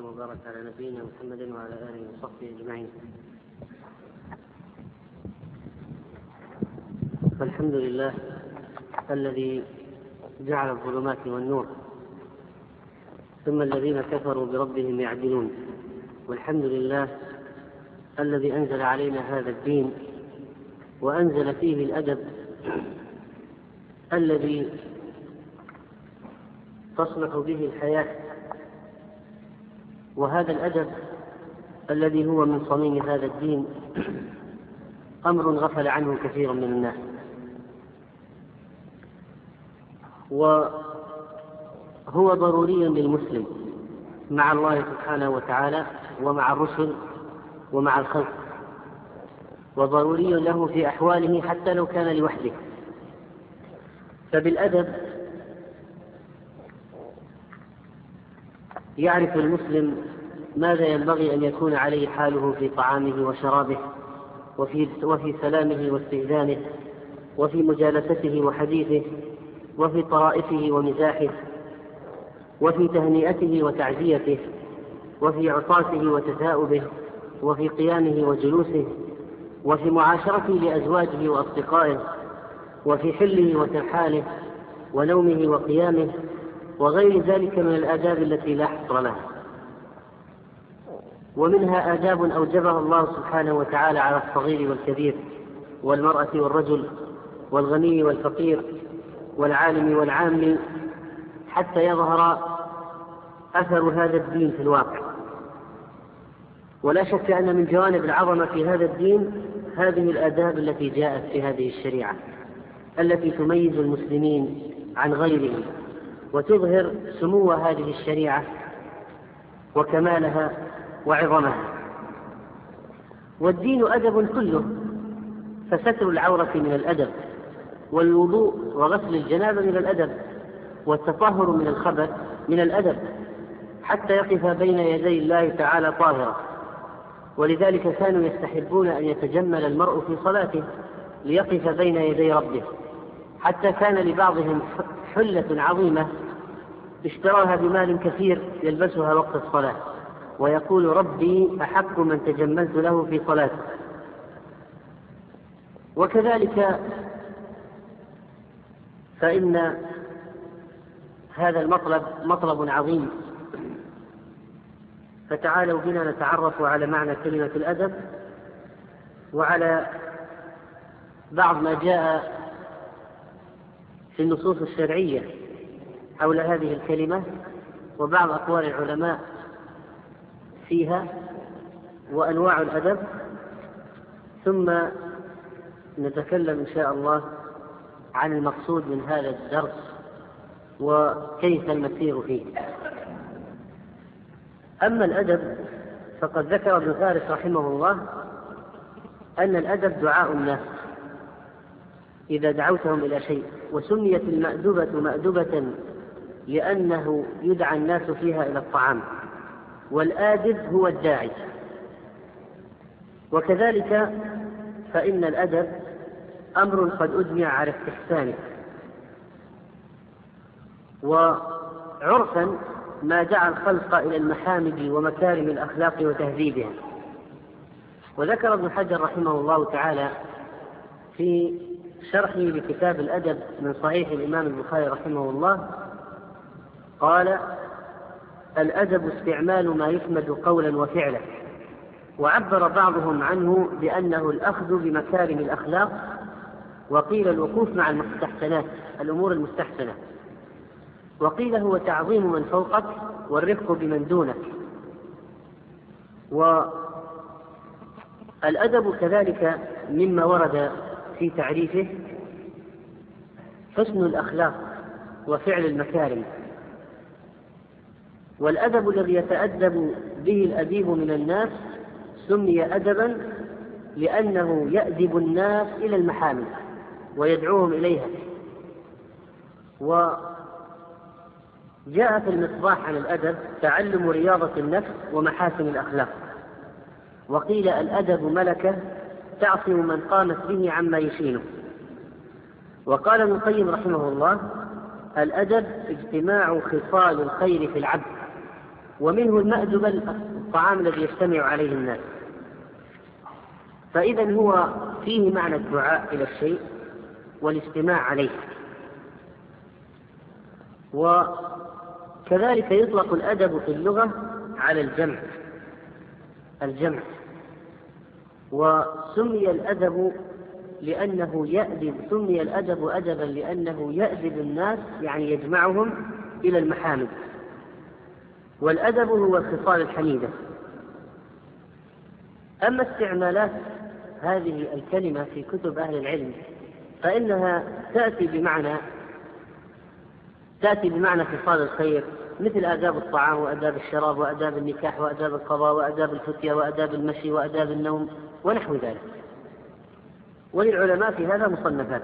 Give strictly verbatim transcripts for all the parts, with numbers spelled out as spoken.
وبارك على نبينا محمد وعلى آله وصحبه أجمعين. الحمد لله الذي جعل الظلمات والنور، ثم الذين كفروا بربهم يعدلون. والحمد لله الذي أنزل علينا هذا الدين وأنزل فيه الأدب الذي تصلح به الحياة، وهذا الأدب الذي هو من صميم هذا الدين أمر غفل عنه كثير من الناس، وهو ضروري للمسلم مع الله سبحانه وتعالى ومع الرسل ومع الخلق، وضروري له في أحواله حتى لو كان لوحده. فبالأدب يعرف المسلم ماذا ينبغي أن يكون عليه حاله في طعامه وشرابه، وفي, وفي سلامه واستئذانه، وفي مجالسته وحديثه، وفي طرائفه ومزاحه، وفي تهنئته وتعزيته، وفي عطاسه وتثاؤبه، وفي قيامه وجلوسه، وفي معاشرته لأزواجه وأصدقائه، وفي حله وترحاله، ونومه وقيامه، وغير ذلك من الآداب التي لا حصر لها. ومنها آداب أوجبها الله سبحانه وتعالى على الصغير والكبير، والمرأة والرجل، والغني والفقير، والعالم والعام، حتى يظهر أثر هذا الدين في الواقع. ولا شك أن من جوانب العظمة في هذا الدين هذه الآداب التي جاءت في هذه الشريعة، التي تميز المسلمين عن غيرهم وتظهر سمو هذه الشريعة وكمالها وعظمها. والدين أدب كله، فستر العورة من الأدب، والوضوء وغسل الجنابة من الأدب، والتطهر من الخبث من الأدب، حتى يقف بين يدي الله تعالى طاهرا. ولذلك كانوا يستحبون أن يتجمل المرء في صلاته ليقف بين يدي ربه، حتى كان لبعضهم حلة عظيمة اشتراها بمال كثير يلبسها وقت الصلاة، ويقول ربي أحق من تجملت له في صلاته. وكذلك فإن هذا المطلب مطلب عظيم، فتعالوا بنا نتعرف على معنى كلمة الأدب، وعلى بعض ما جاء في النصوص الشرعية حول هذه الكلمة، وبعض أقوال العلماء فيها، وأنواع الأدب، ثم نتكلم إن شاء الله عن المقصود من هذا الدرس وكيف المسير فيه. أما الأدب فقد ذكر ابن فارس رحمه الله أن الأدب دعاء الناس إذا دعوتهم إلى شيء، وسميت المأدبة مأدبة لأنه يدعى الناس فيها إلى الطعام، والآدب هو الداعي. وكذلك فإن الأدب أمر قد أجمع على استحسانه، وعرفا ما دعا الخلق إلى المحامد ومكارم الأخلاق وتهذيبها. وذكر ابن حجر رحمه الله تعالى في شرحه لكتاب الأدب من صحيح الإمام البخاري رحمه الله قال: الأدب استعمال ما يحمد قولا وفعلا. وعبر بعضهم عنه بأنه الأخذ بمكارم الأخلاق، وقيل الوقوف مع المستحسنات، الأمور المستحسنة، وقيل هو تعظيم من فوقك والرفق بمن دونك. والأدب كذلك مما ورد في تعريفه حسن الأخلاق وفعل المكارم. والأدب الذي يتأدب به الأديب من الناس سمي أدبا لأنه يأدب الناس إلى المحامد ويدعوهم إليها. وجاء في المصباح عن الأدب تعلم رياضة النفس ومحاسن الأخلاق. وقيل الأدب ملكة تعصم من قامت به عما يشينه. وقال ابن القيم رحمه الله: الأدب اجتماع خصال الخير في العبد، ومنه المأدبة الطعام الذي يجتمع عليه الناس. فإذا هو فيه معنى الدعاء إلى الشيء والاستماع عليه. وكذلك يطلق الأدب في اللغة على الجمع الجمع وسمي الأدب لأنه يأدب سمي الأدب أدبا لأنه يأدب الناس، يعني يجمعهم إلى المحامد. والأدب هو الخصال الحميدة. أما استعمالات هذه الكلمة في كتب أهل العلم فإنها تأتي بمعنى تأتي بمعنى خصال الخير، مثل آداب الطعام وآداب الشراب وآداب النكاح وآداب القضاء وآداب الفتية وآداب المشي وآداب النوم ونحو ذلك. وللعلماء في هذا مصنفات.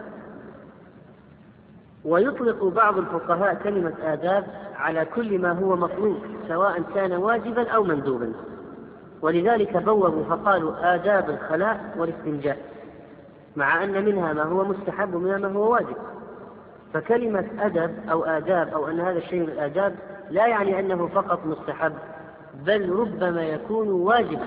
ويطلق بعض الفقهاء كلمة آداب على كل ما هو مطلوب سواء كان واجبا أو مندوبا، ولذلك بوّبوا فقالوا آداب الخلاء والاستنجاء، مع أن منها ما هو مستحب ومنها ما هو واجب. فكلمة أدب أو آداب أو أن هذا الشيء من الآداب لا يعني أنه فقط مستحب، بل ربما يكون واجبا.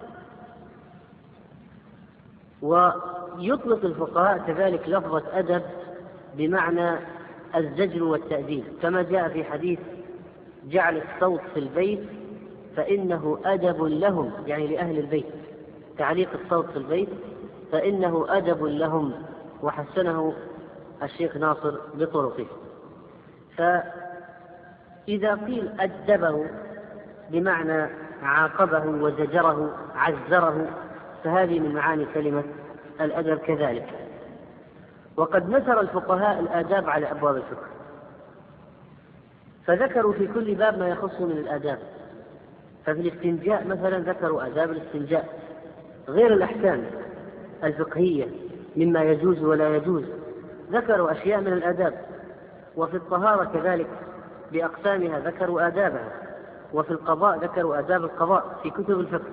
ويطلق الفقهاء كذلك لفظة أدب بمعنى الزجر والتأديب، كما جاء في حديث جعل الصوت في البيت فإنه أدب لهم، يعني لأهل البيت، تعليق الصوت في البيت فإنه أدب لهم، وحسنه الشيخ ناصر بطرقه. فإذا قيل أدبه بمعنى عاقبه وزجره عزره، فهذه من معاني كلمة الأدب كذلك. وقد نثر الفقهاء الآداب على أبواب الفقه، فذكروا في كل باب ما يخص من الآداب. ففي الاستنجاء مثلا ذكروا آداب الاستنجاء غير الأحكام الفقهية مما يجوز ولا يجوز، ذكروا أشياء من الآداب. وفي الطهارة كذلك بأقسامها ذكروا آدابها. وفي القضاء ذكروا آداب القضاء في كتب الفقه.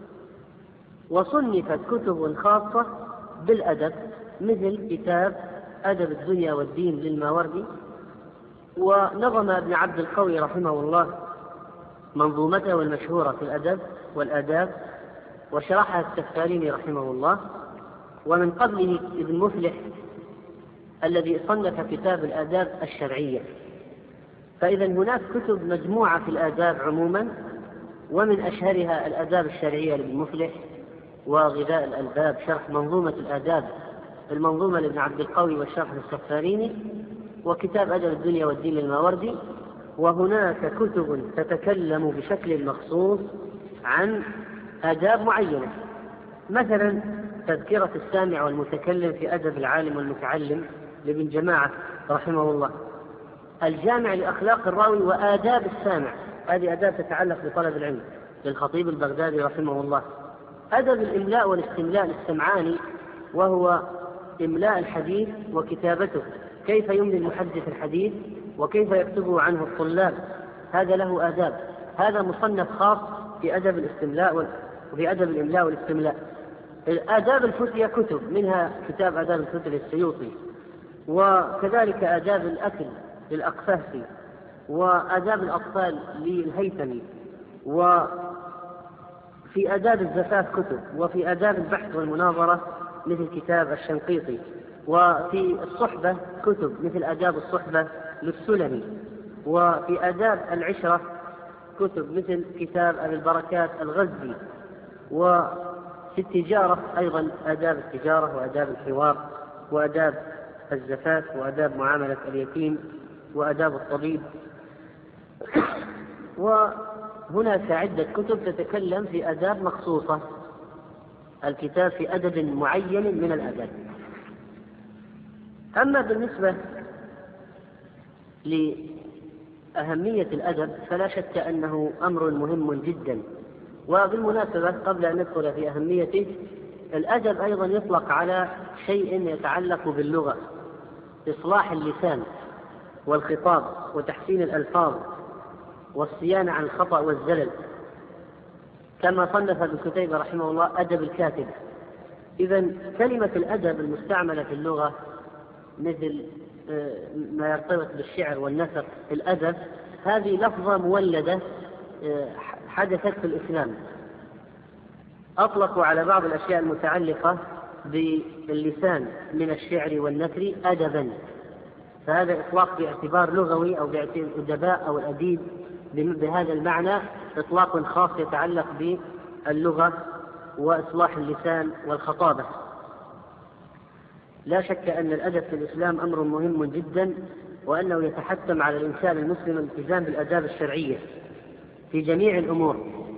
وصنفت كتب خاصة بالأدب مثل كتاب أدب الدنيا والدين للماوردي. ونظم ابن عبد القوي رحمه الله منظومته المشهورة في الأدب والآداب، وشرحها السفاريني رحمه الله. ومن قبله ابن مفلح الذي صنف كتاب الآداب الشرعية. فإذا هناك كتب مجموعة في الآداب عموما، ومن أشهرها الآداب الشرعية لابن مفلح، وغذاء الألباب شرح منظومة الآداب المنظومة لابن عبد القوي والشرح السفاريني، وكتاب أدب الدنيا والدين للماوردي. وهناك كتب تتكلم بشكل مخصوص عن آداب معينة، مثلا تذكرة السامع والمتكلم في أدب العالم والمتعلم لابن جماعة رحمه الله، الجامع لأخلاق الراوي وآداب السامع، هذه آداب تتعلق بطلب العلم للخطيب البغدادي رحمه الله. أدب الإملاء والاستملاء للسمعاني، وهو إملاء الحديث وكتابته، كيف يملي المحدث الحديث وكيف يكتبه عنه الطلاب، هذا له آداب. هذا مصنف خاص في أدب الاستملاء وفي أدب الإملاء والاستملاء. آداب الفتية كتب، منها كتاب آداب الفتية للسيوطي، وكذلك آداب الأكل للأقفاصي، وآداب الأطفال للهيثمي، وفي آداب الزفاف كتب، وفي آداب البحث والمناظرة مثل كتاب الشنقيطي، وفي الصحبة كتب مثل آداب الصحبة للسلمي، وفي آداب العشرة كتب مثل كتاب أبي البركات الغزي، وفي التجارة أيضا آداب التجارة وآداب الحوار وآداب الزفاف وآداب معاملة اليتيم وآداب الطبيب. وهناك عدة كتب تتكلم في آداب مخصوصة، الكتاب في أدب معين من الآداب. أما بالنسبة لأهمية الأدب فلا شك أنه أمر مهم جدا. وبالمناسبة قبل أن ندخل في أهميته، الأدب أيضا يطلق على شيء يتعلق باللغة، إصلاح اللسان والخطاب وتحسين الألفاظ والصيانة عن الخطأ والزلل، كما صنف ابن كتيبة رحمه الله أدب الكاتب. إذن كلمة الأدب المستعملة في اللغة مثل ما يرتبط بالشعر والنثر، الأدب هذه لفظة مولدة حدثت في الإسلام. أطلقوا على بعض الأشياء المتعلقة باللسان من الشعر والنثر أدبا، فهذا إطلاق باعتبار لغوي أو باعتبار الأدباء أو الأديب بهذا المعنى إطلاق خاص يتعلق باللغة وإصلاح اللسان والخطابة. لا شك أن الأدب في الإسلام أمر مهم جدا، وأنه يتحتم على الإنسان المسلم الالتزام بالآداب الشرعية في جميع الأمور.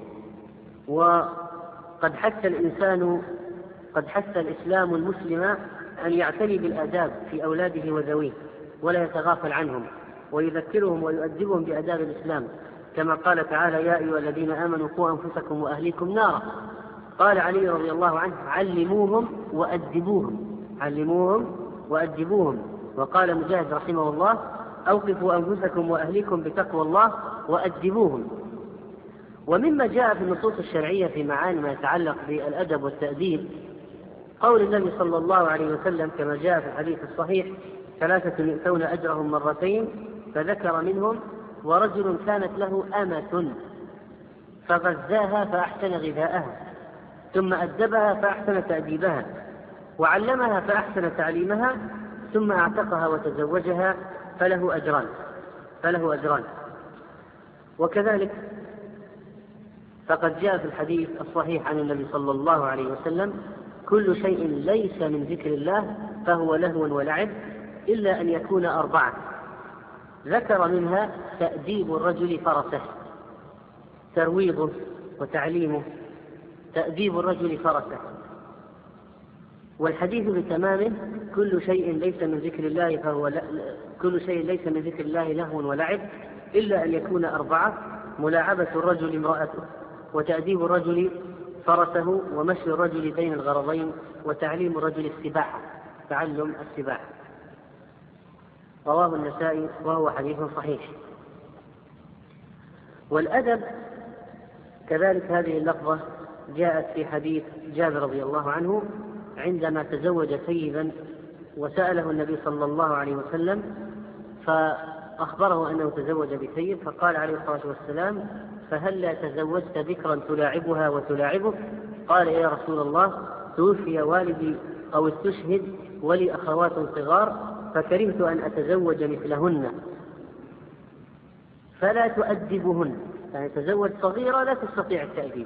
وقد حث الإنسان قد حث الإسلام المسلم أن يعتني بالآداب في أولاده وذويه ولا يتغافل عنهم، ويذكرهم ويؤدبهم بآداب الإسلام، كما قال تعالى: يا أيها الذين آمنوا قوا أنفسكم وأهليكم نارا. قال علي رضي الله عنه: علموهم وأدبوهم، علموهم وأدبوهم. وقال مجاهد رحمه الله: أوقفوا أنفسكم وأهليكم بتقوى الله وأدبوهم. ومما جاء في النصوص الشرعية في معاني ما يتعلق بالأدب والتأديب قول النبي صلى الله عليه وسلم كما جاء في الحديث الصحيح: ثلاثة يؤتون أجرهم مرتين، فذكر منهم: ورجل كانت له أمة فغذاها فأحسن غذاءها، ثم أدبها فأحسن تأديبها، وعلمها فأحسن تعليمها، ثم أعتقها وتزوجها، فله أجران فله أجران. وكذلك فقد جاء في الحديث الصحيح عن النبي صلى الله عليه وسلم: كل شيء ليس من ذكر الله فهو لهو ولعب إلا أن يكون أربعة، ذكر منها تأديب الرجل فرسه، ترويضه وتعليمه، تأديب الرجل فرسه. والحديث بتمامه: كل شيء ليس من ذكر الله فهو ل... كل شيء ليس من ذكر الله لهو ولعب إلا أن يكون أربعة: ملاعبة الرجل امرأته، وتأديب الرجل فرسه، ومشي الرجل بين الغرضين، وتعليم الرجل السباحة، تعلم السباحة. رواه النسائي وهو حديث صحيح. والأدب كذلك هذه اللفظة جاءت في حديث جابر رضي الله عنه عندما تزوج سيدا وسأله النبي صلى الله عليه وسلم فأخبره أنه تزوج بسيد، فقال عليه الصلاة والسلام: فهل لا تزوجت بكرا تلاعبها وتلاعبك؟ قال: يا رسول الله، توفي والدي أو استشهد ولي أخوات صغار فكرهت أن أتزوج مثلهن فلا تؤدبهن، يعني تزوج صغيرة لا تستطيع التأديب،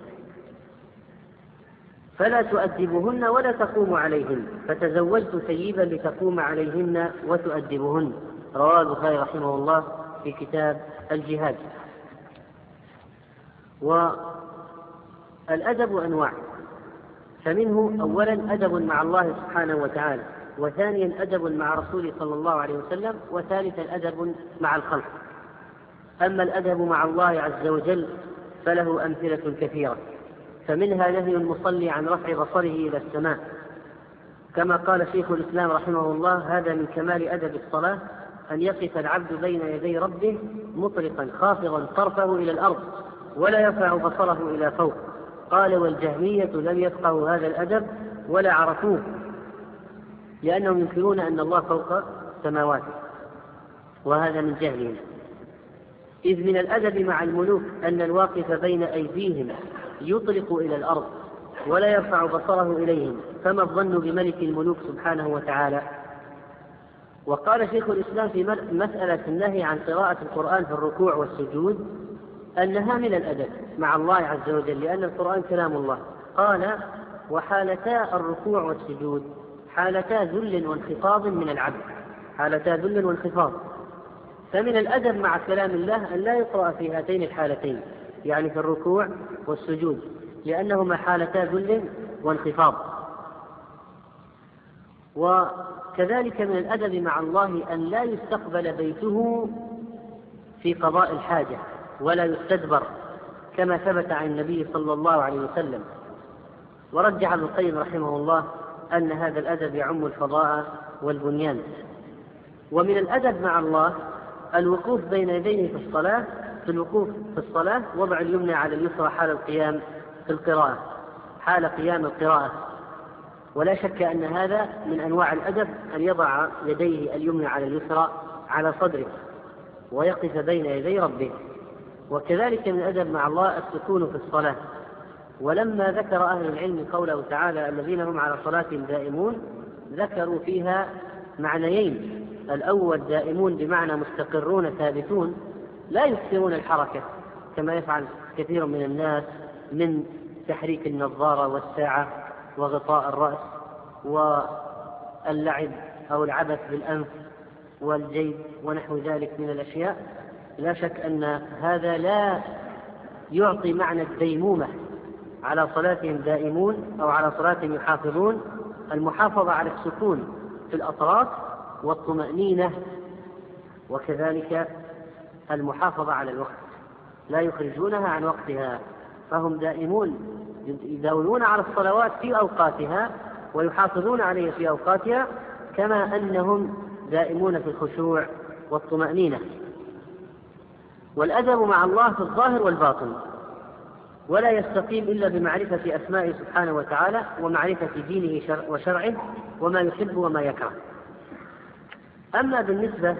فلا تؤدبهن ولا تقوم عليهن، فتزوجت سيدا لتقوم عليهن وتؤدبهن. رواه البخاري رحمه الله في كتاب الجهاد. والأدب أنواع، فمنه أولا أدب مع الله سبحانه وتعالى، وثانيا أدب مع رسوله صلى الله عليه وسلم، وثالثا أدب مع الخلق. أما الأدب مع الله عز وجل فله أمثلة كثيرة، فمنها نهي المصلي عن رفع بصره إلى السماء، كما قال شيخ الإسلام رحمه الله: هذا من كمال أدب الصلاة أن يقف العبد بين يدي ربه مطرقا خافضا طرفه إلى الأرض ولا يرفع بصره إلى فوق. قال: والجهمية لم يفقهوا هذا الأدب ولا عرفوه، لأنهم ينكرون أن الله فوق السماوات، وهذا من جهلهم. إذ من الأدب مع الملوك أن الواقف بين أيديهم يطلق إلى الأرض ولا يرفع بصره إليهم، فما الظن بملك الملوك سبحانه وتعالى؟ وقال شيخ الإسلام في مسألة النهي عن قراءة القرآن في الركوع والسجود أنها من الأدب مع الله عز وجل، لأن القرآن كلام الله. قال: وحالتا الركوع والسجود حالتا ذل وانخفاض من العبد، حالتا ذل وانخفاض، فمن الأدب مع كلام الله أن لا يقرأ في هاتين الحالتين، يعني في الركوع والسجود، لأنهما حالتا ذل وانخفاض. وكذلك من الأدب مع الله أن لا يستقبل بيته في قضاء الحاجة ولا يستدبر، كما ثبت عن النبي صلى الله عليه وسلم. ورجح ابن القيم رحمه الله أن هذا الأدب يعم الفضاء والبنيان. ومن الأدب مع الله الوقوف بين يديه في الصلاة، في الوقوف في الصلاة وضع اليمنى على اليسرى حال القيام في القراءة، حال قيام القراءة. ولا شك أن هذا من أنواع الأدب أن يضع يديه اليمنى على اليسرى على صدره ويقف بين يدي ربه. وكذلك من الأدب مع الله السكون في الصلاة. ولما ذكر أهل العلم قوله تعالى الذين هم على صلاتهم دائمون ذكروا فيها معنيين: الأول دائمون بمعنى مستقرون ثابتون لا يكثرون الحركة كما يفعل كثير من الناس من تحريك النظارة والساعة وغطاء الرأس واللعب أو العبث بالأنف والجيب ونحو ذلك من الأشياء. لا شك أن هذا لا يعطي معنى الديمومة. على صلاتهم دائمون أو على صلاتهم يحافظون، المحافظة على السكون في الأطراف والطمأنينة، وكذلك المحافظة على الوقت، لا يخرجونها عن وقتها، فهم دائمون يداومون على الصلوات في أوقاتها ويحافظون عليها في أوقاتها، كما أنهم دائمون في الخشوع والطمأنينة. والأدب مع الله في الظاهر والباطن، ولا يستقيم إلا بمعرفة أسمائه سبحانه وتعالى ومعرفة دينه وشرعه وما يحب وما يكره. أما بالنسبة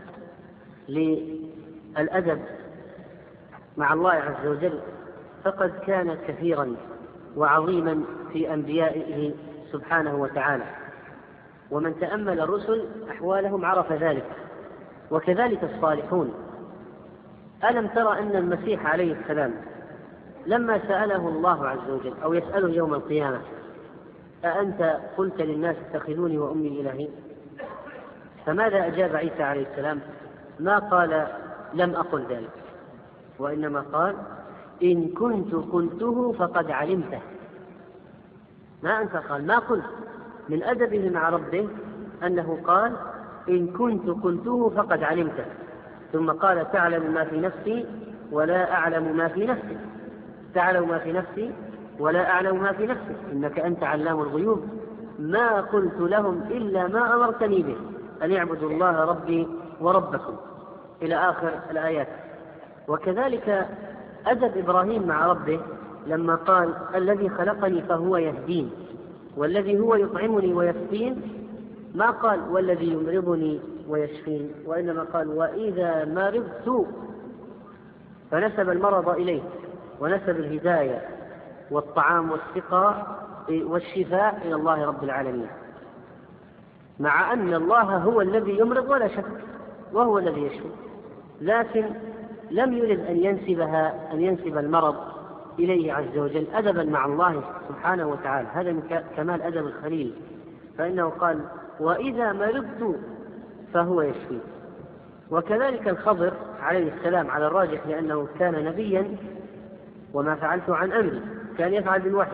للأدب مع الله عز وجل فقد كان كثيرا وعظيما في أنبيائه سبحانه وتعالى، ومن تأمل الرسل أحوالهم عرف ذلك، وكذلك الصالحون. ألم ترى أن المسيح عليه السلام لما سأله الله عز وجل أو يسأله يوم القيامة أأنت قلت للناس اتخذوني وأمي إلهين؟ فماذا أجاب عيسى عليه السلام؟ ما قال لم أقل ذلك، وإنما قال إن كنت قلته فقد علمته. ما أنت قال ما قلت. من أدبه مع ربه أنه قال إن كنت قلته فقد علمته، ثم قال تعلم ما في نفسي ولا أعلم ما في نفسي، تعلم ما في نفسي ولا أعلم ما في نفسي إنك أنت علام الغيوب، ما قلت لهم إلا ما أمرتني به أن يعبدوا الله ربي وربكم، إلى آخر الآيات. وكذلك أدب إبراهيم مع ربه لما قال الذي خلقني فهو يهدين والذي هو يطعمني ويسقين، ما قال والذي يمرضني ويشفين، وإنما قال وإذا مرضت، فنسب المرض إليه ونسب الهداية والطعام والسقى والشفاء إلى الله رب العالمين، مع أن الله هو الذي يمرض ولا شك وهو الذي يشفي، لكن لم يرد أن ينسبها أن ينسب المرض إليه عز وجل أدبا مع الله سبحانه وتعالى. هذا من كمال أدب الخليل، فإنه قال وإذا مرضت فهو يشفي. وكذلك الخضر عليه السلام على الراجح لأنه كان نبيا وما فعلت عن أمري، كان يفعل بالوحي،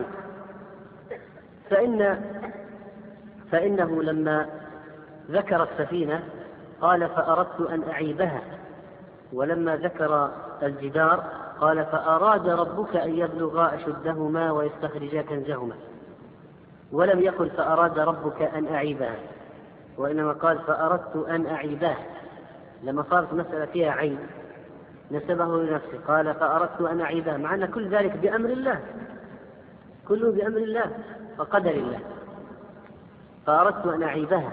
فإن فإنه لما ذكر السفينة قال فأردت أن أعيبها، ولما ذكر الجدار قال فأراد ربك أن يبلغا أشدهما ويستخرجا كنزهما، ولم يقل فأراد ربك أن أعيبها، وإنما قال فأردت أن أعيباه. لما صارت مسألة فيها عين نسبه لنفسه، قال فأردت أن أعيباه، مع أن كل ذلك بأمر الله، كله بأمر الله وقدر الله، فأردت أن أعيبها.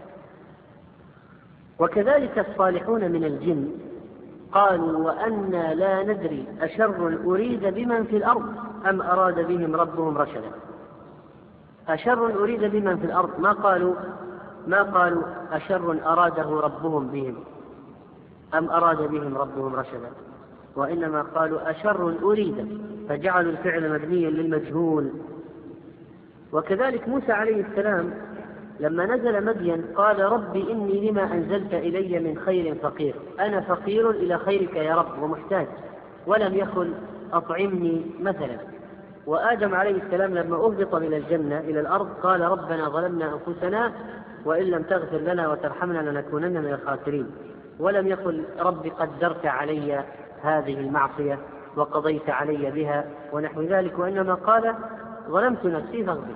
وكذلك الصالحون من الجن قالوا وأنا لا ندري أشر أريد بمن في الأرض أم أراد بهم ربهم رشدا. أشر أريد بمن في الأرض، ما قالوا ما قالوا أشر أراده ربهم بهم أم أراد بهم ربهم رشدا، وإنما قالوا أشر أريد، فجعلوا الفعل مبنيا للمجهول. وكذلك موسى عليه السلام لما نزل مدين قال ربي إني لما أنزلت إلي من خير فقير، أنا فقير إلى خيرك يا رب ومحتاج، ولم يقل أطعمني مثلا. وآدم عليه السلام لما أهبط من الجنة إلى الأرض قال ربنا ظلمنا أنفسنا وإن لم تغفر لنا وترحمنا لنكونن من الخاسرين، ولم يقل رب قدرت علي هذه المعصية وقضيت علي بها ونحو ذلك، وإنما قال ظلمت نفسي فاغفر.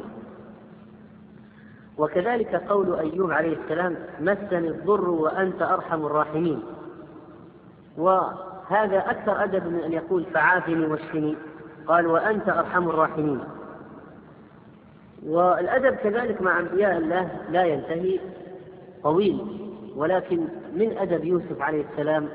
وكذلك قول أيوب عليه السلام مسني الضر وأنت أرحم الراحمين، وهذا أكثر أدب من أن يقول فعافني واشفني، قال وأنت أرحم الراحمين. والأدب كذلك مع أنبياء الله لا ينتهي، طويل، ولكن من أدب يوسف عليه السلام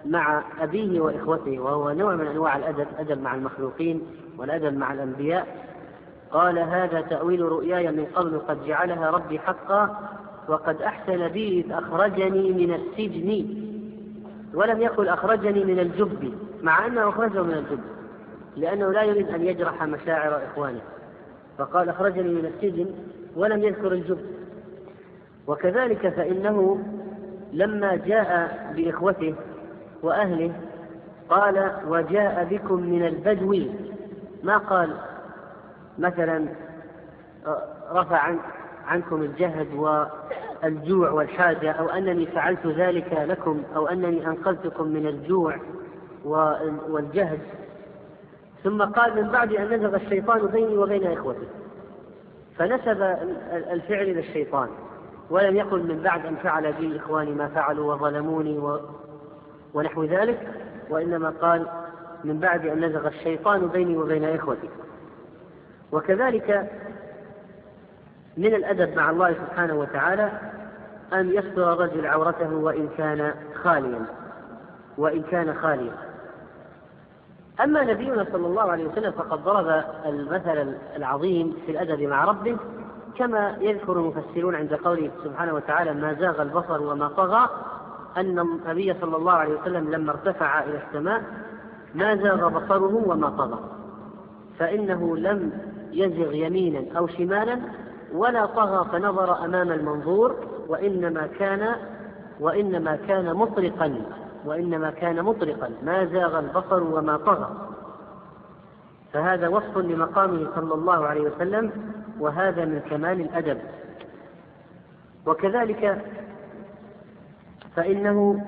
مع أبيه وإخوته، وهو نوع من أنواع الأدب، أدب مع المخلوقين والأدب مع الأنبياء. قال: هذا تأويل رؤياي من قبل قد جعلها ربي حقا وقد أحسن بي إذ أخرجني من السجن، ولم يقل أخرجني من الجب، مع أنه أخرجه من الجب لأنه لا يريد أن يجرح مشاعر إخوانه، فقال أخرجني من السجن ولم يذكر الجب. وكذلك فإنه لما جاء بإخوته وأهله قال: وجاء بكم من البدو، ما قال مثلا رفع عن عنكم الجهد والجوع والحاجة، أو أنني فعلت ذلك لكم، أو أنني أنقذتكم من الجوع والجهد، ثم قال: من بعد أن نزغ الشيطان بيني وبين إخوتي، فنسب الفعل إلى الشيطان، ولم يقل من بعد أن فعل بي إخواني ما فعلوا وظلموني و... ونحو ذلك، وإنما قال من بعد أن نزغ الشيطان بيني وبين إخوتي. وكذلك من الأدب مع الله سبحانه وتعالى أن يستر الرجل عورته وإن كان خاليا وإن كان خاليا. أما نبينا صلى الله عليه وسلم فقد ضرب المثل العظيم في الأدب مع ربه، كما يذكر المفسرون عند قوله سبحانه وتعالى: ما زاغ البصر وما طغى، أن النبي صلى الله عليه وسلم لما ارتفع إلى السماء ما زاغ بصره وما طغى، فإنه لم يزغ يمينا أو شمالا ولا طغى فنظر أمام المنظور، وإنما كان وإنما كان مطرقا وإنما كان مطرقا ما زاغ البصر وما طغى. فهذا وصف لمقامه صلى الله عليه وسلم، وهذا من كمال الأدب. وكذلك فإنه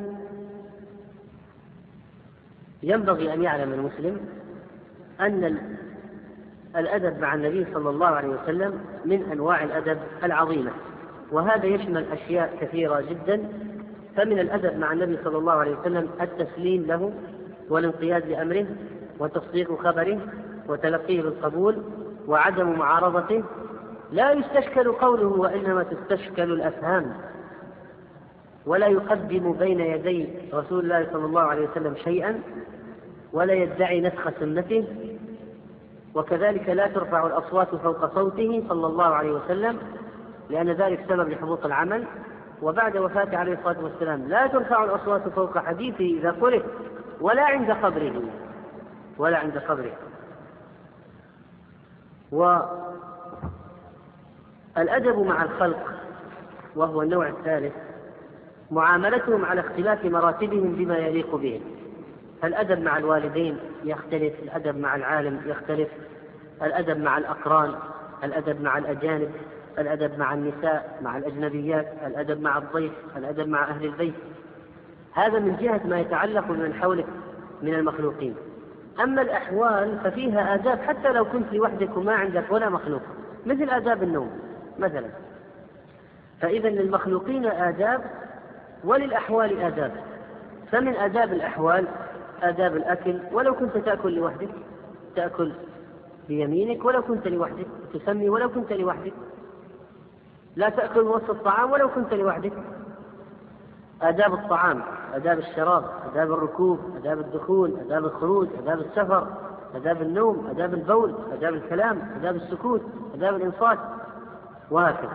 ينبغي أن يعلم المسلم أن الأدب مع النبي صلى الله عليه وسلم من أنواع الأدب العظيمة، وهذا يشمل أشياء كثيرة جدا. فمن الأدب مع النبي صلى الله عليه وسلم التسليم له والانقياد لأمره وتصديق خبره وتلقيه بالقبول وعدم معارضته. لا يستشكل قوله وإنما تستشكل الأفهام، ولا يقدم بين يدي رسول الله صلى الله عليه وسلم شيئا، ولا يدعي نسخ سنته. وكذلك لا ترفع الأصوات فوق صوته صلى الله عليه وسلم، لأن ذلك سبب لحبوط العمل. وبعد وفاته عليه الصلاة والسلام لا ترفع الأصوات فوق حديثه إذا قرئ، ولا عند قبره ولا عند قبره. والأدب مع الخلق وهو النوع الثالث، معاملتهم على اختلاف مراتبهم بما يليق بهم. فالأدب مع الوالدين يختلف، الأدب مع العالم يختلف، الأدب مع الأقران، الأدب مع الأجانب، الأدب مع النساء، مع الأجنبيات، الأدب مع الضيف، الأدب مع أهل البيت. هذا من جهة ما يتعلق بمن حولك من المخلوقين. أما الأحوال ففيها آداب حتى لو كنت لوحدك وما عندك ولا مخلوق، مثل آداب النوم مثلا. فإذا للمخلوقين آداب وللأحوال آداب. فمن آداب الأحوال آداب الأكل، ولو كنت تأكل لوحدك تأكل بيمينك، ولو كنت لوحدك تسمي ولو كنت لوحدك، لا تأكل وسط الطعام ولو كنت لوحدك. آداب الطعام، آداب الشراب، آداب الركوب، آداب الدخول، آداب الخروج، آداب السفر، آداب النوم، آداب البول، آداب الكلام، آداب السكوت، آداب الإنصات، وهكذا.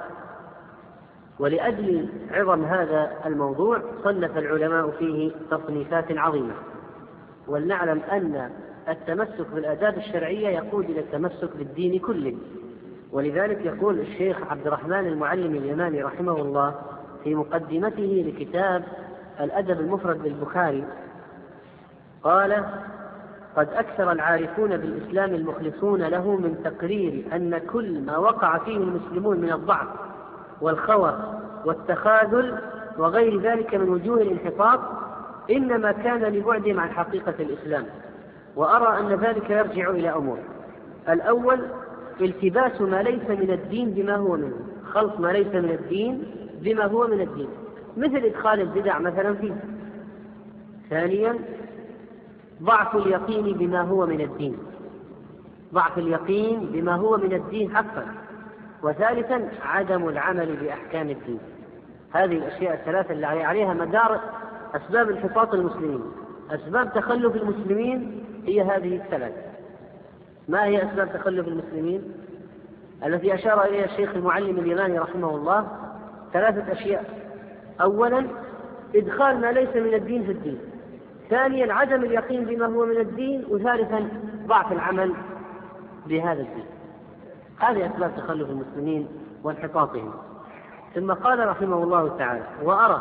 ولأجل عظم هذا الموضوع صنف العلماء فيه تصنيفات عظيمة. ولنعلم أن التمسك بالآداب الشرعية يقود إلى التمسك بالدين كله. ولذلك يقول الشيخ عبد الرحمن المعلم اليماني رحمه الله في مقدمته لكتاب الأدب المفرد للبخاري، قال: قد أكثر العارفون بالإسلام المخلصون له من تقرير أن كل ما وقع فيه المسلمون من الضعف والخور والتخاذل وغير ذلك من وجوه الانحطاط إنما كان لبعدهم عن حقيقة الإسلام. وأرى أن ذلك يرجع إلى أمور: الأول التباس ما ليس من الدين بما هو منه، خلط ما ليس من الدين بما هو من الدين، مثل إدخال البدع مثلا فيه. ثانيا ضعف اليقين بما هو من الدين، ضعف اليقين بما هو من الدين حقا. وثالثا عدم العمل بأحكام الدين. هذه الأشياء الثلاثة اللي عليها مدار أسباب انحطاط المسلمين: أسباب تخلف المسلمين هي هذه الثلاث. ما هي أسباب تخلف المسلمين التي أشار إليها الشيخ المعلم اليماني رحمه الله؟ ثلاثة أشياء: أولا إدخال ما ليس من الدين في الدين، ثانيا عدم اليقين بما هو من الدين، وثالثا ضعف العمل بهذا الدين. هذه أسباب تخلف المسلمين وانحطاطهم. ثم قال رحمه الله تعالى: وأرى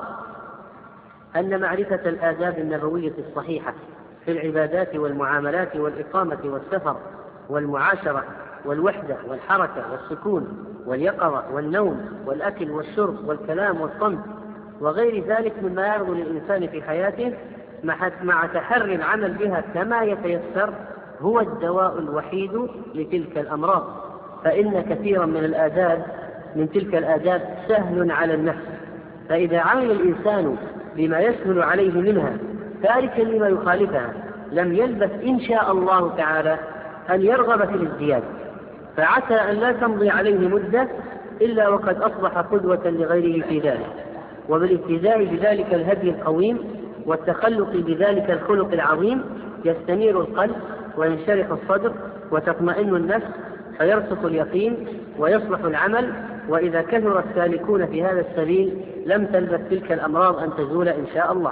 أن معرفة الآداب النبوية الصحيحة في العبادات والمعاملات والإقامة والسفر والمعاشرة والوحدة والحركة والسكون واليقظة والنوم والأكل والشرب والكلام والصمت وغير ذلك مما يعرض للإنسان في حياته مع تحري العمل بها كما يتيسر هو الدواء الوحيد لتلك الأمراض، فإن كثيرا من الآداب من تلك الآداب سهل على النفس، فإذا عمل الإنسان بما يسهل عليه منها تاركا لما يخالفها لم يلبث إن شاء الله تعالى أن يرغب في الازدياد، فعسى أن لا تمضي عليه مدة إلا وقد أصبح قدوة لغيره في ذلك. وبالاقتداء بذلك الهدي القويم والتخلق بذلك الخلق العظيم يستنير القلب وينشرح الصدر وتطمئن النفس فيرسخ اليقين ويصلح العمل، وإذا كثر السالكون في هذا السبيل لم تلبث تلك الأمراض أن تزول إن شاء الله.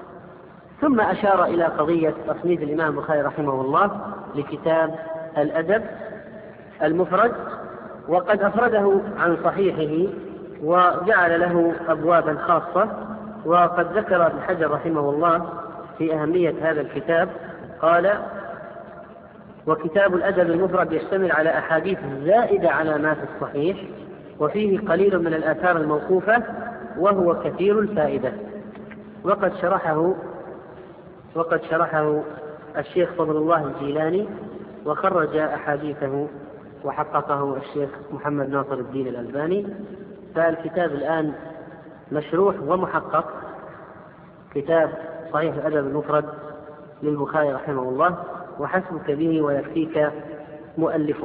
ثم أشار إلى قضية تصنيف الإمام البخاري رحمه الله لكتاب الأدب المفرد، وقد أفرده عن صحيحه وجعل له أبوابا خاصة. وقد ذكر ابن حجر رحمه الله في أهمية هذا الكتاب قال: وكتاب الأدب المفرد يشتمل على أحاديث زائدة على ما في الصحيح، وفيه قليل من الآثار الموقوفة وهو كثير الفائدة. وقد شرحه وقد شرحه الشيخ فضل الله الجيلاني وخرج أحاديثه وحققه الشيخ محمد ناصر الدين الألباني، فالكتاب الآن مشروح ومحقق، كتاب صحيح الأدب المفرد للبخاري رحمه الله، وحسبك به ويكفيك مؤلفه.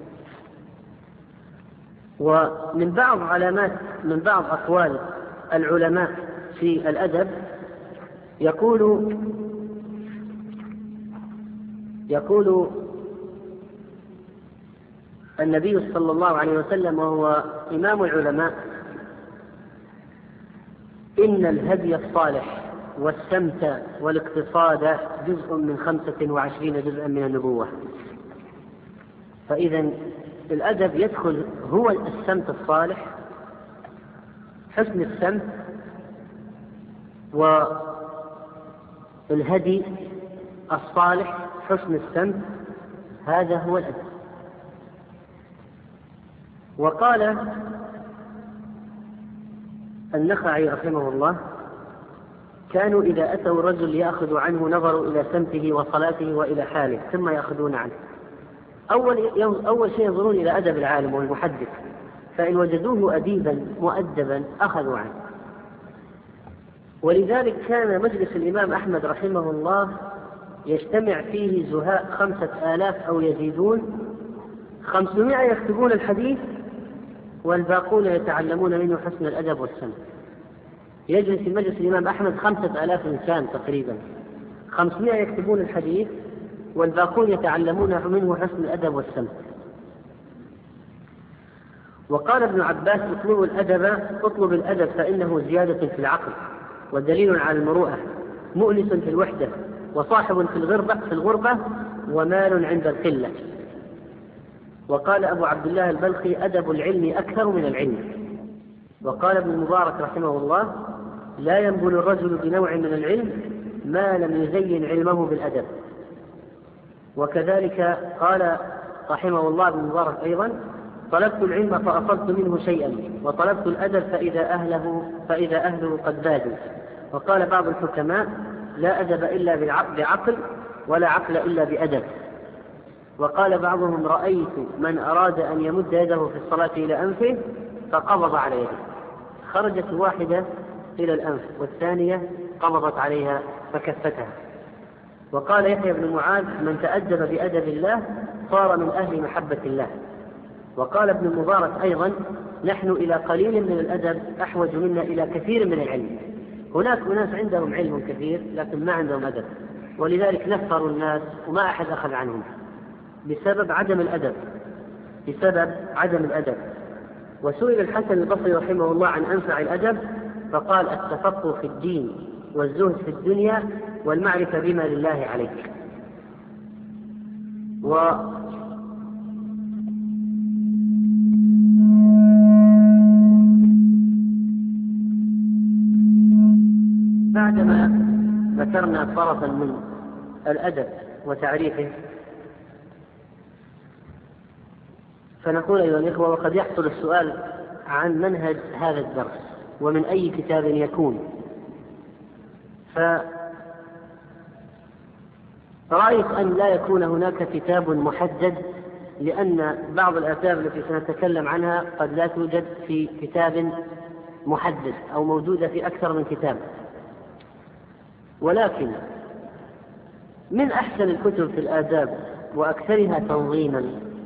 ومن بعض علامات من بعض أقوال العلماء في الأدب يقول يقول النبي صلى الله عليه وسلم وهو إمام العلماء: إن الهدي الصالح والسمت والاقتصاد جزء من خمسة وعشرين جزءا من النبوة. فإذا الأدب يدخل هو السمت الصالح، حسن السمت، والهدي الصالح حسن السمت، هذا هو الأدب. وقال النخعي رحمه الله: كانوا إذا أتوا الرجل يأخذ عنه نظروا إلى سمته وصلاته وإلى حاله ثم يأخذون عنه. أول, أول شيء ينظرون إلى أدب العالم والمحدث، فإن وجدوه أديبا مؤدبا أخذوا عنه. ولذلك كان مجلس الإمام أحمد رحمه الله يجتمع فيه زهاء خمسة آلاف أو يزيدون، خمسمائة يكتبون الحديث والباقون يتعلمون منه حسن الأدب والسمت. يجلس في مجلس الإمام أحمد خمسة آلاف إنسان تقريبا، خمسمائة يكتبون الحديث والباقون يتعلمون منه حسن الأدب والسمت. وقال ابن عباس: اطلبوا الأدب اطلب الأدب فإنه زيادة في العقل ودليل على المروءة، مؤنس في الوحدة، وصاحب في الغربة في الغربة ومال عند القلة. وقال أبو عبد الله البلخي: أدب العلم أكثر من العلم. وقال ابن المبارك رحمه الله: لا ينبل الرجل بنوع من العلم ما لم يزين علمه بالأدب. وكذلك قال رحمه الله ابن المبارك أيضا: طلبت العلم فأصبت منه شيئا، وطلبت الأدب فإذا أهله, فإذا أهله قد بادوا. وقال بعض الحكماء: لا أدب إلا بعقل ولا عقل إلا بأدب. وقال بعضهم: رأيت من أراد أن يمد يده في الصلاة إلى أنفه فقبض على يده، خرجت واحدة إلى الأنف والثانية قبضت عليها فكفتها. وقال يحيى بن معاذ: من تأدب بأدب الله صار من أهل محبة الله. وقال ابن المبارك أيضا: نحن إلى قليل من الأدب أحوج منا إلى كثير من العلم. هناك أناس عندهم علم كثير لكن ما عندهم أدب، ولذلك نفروا الناس وما أحد أخذ عنهم بسبب عدم الأدب بسبب عدم الأدب. وسئل الحسن البصري رحمه الله عن أنفع الأدب فقال: التفقه في الدين والزهد في الدنيا والمعرفة بما لله عليك. و بعدما ذكرنا طرفا من الأدب وتعريفه، فنقول أيها الإخوة: وقد يحصل السؤال عن منهج هذا الدرس ومن أي كتاب يكون. فرأيت أن لا يكون هناك كتاب محدد، لأن بعض الآثار التي سنتكلم عنها قد لا توجد في كتاب محدد أو موجودة في أكثر من كتاب. ولكن من أحسن الكتب في الآداب وأكثرها تنظيما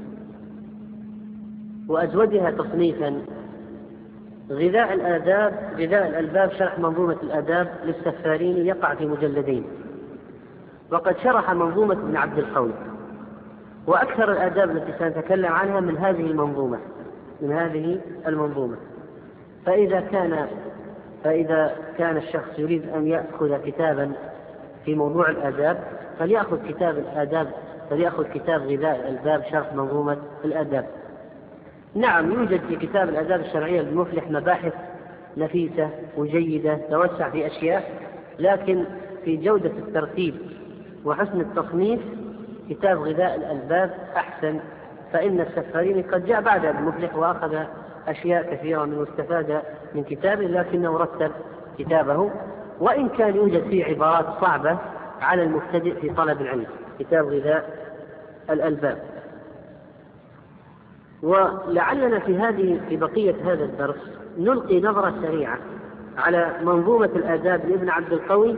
وأجودها تصنيفا غذاء الآداب غذاء الألباب شرح منظومة الآداب للسفاريني، يقع في مجلدين، وقد شرح منظومة ابن عبد القوي. وأكثر الآداب التي سنتكلم عنها من هذه المنظومة من هذه المنظومة فإذا كان فإذا كان الشخص يريد أن يأخذ كتابا في موضوع الآداب فليأخذ كتاب الآداب فليأخذ كتاب غذاء الألباب شرح منظومة الآداب. نعم، يوجد في كتاب الآداب الشرعية المفلح مباحث نفيسة وجيدة توسع في أشياء، لكن في جودة الترتيب وحسن التصنيف كتاب غذاء الألباب أحسن. فإن السفاريني قد جاء بعد المفلح وأخذ أشياء كثيرة من واستفاد من كتابه، لكنه رتب كتابه، وإن كان يوجد فيه عبارات صعبة على المبتدئ في طلب العلم. كتاب غذاء الألباب. ولعلنا في هذه في بقية هذا الدرس نلقي نظرة سريعة على منظومة الآداب لابن عبد القوي،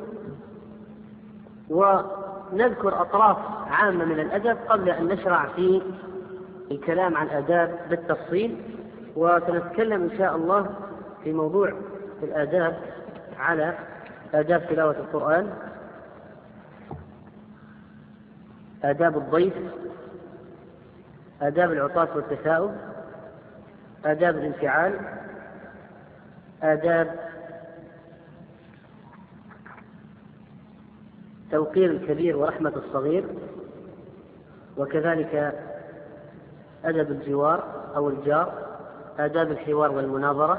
ونذكر أطراف عامة من الأدب قبل أن نشرع في الكلام عن الآداب بالتفصيل. وسنتكلم إن شاء الله في موضوع الآداب على آداب تلاوة القرآن، آداب الضيف، آداب العطاس والتثاؤب، آداب الانفعال، آداب توقير الكبير ورحمة الصغير، وكذلك أدب الجوار أو الجار، آداب الحوار والمناظرة،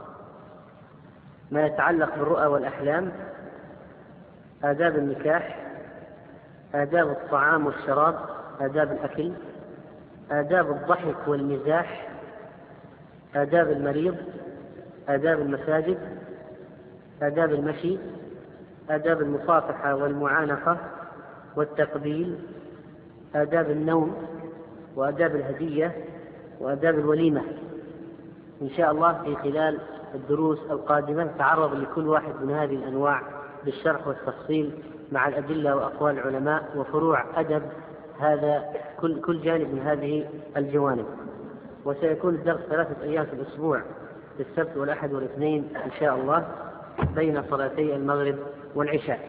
ما يتعلق بالرؤى والأحلام، آداب النكاح، آداب الطعام والشراب، آداب الأكل، آداب الضحك والمزاح، آداب المريض، آداب المساجد، آداب المشي، آداب المصافحة والمعانقة والتقبيل، آداب النوم، وآداب الهدية، وآداب الوليمة. إن شاء الله في خلال الدروس القادمة نتعرض لكل واحد من هذه الأنواع بالشرح والتفصيل مع الأدلة وأقوال العلماء وفروع أدب هذا كل كل جانب من هذه الجوانب. وسيكون الدرس ثلاثة أيام في الأسبوع، في السبت والأحد والاثنين إن شاء الله، بين صلاتي المغرب والعشاء.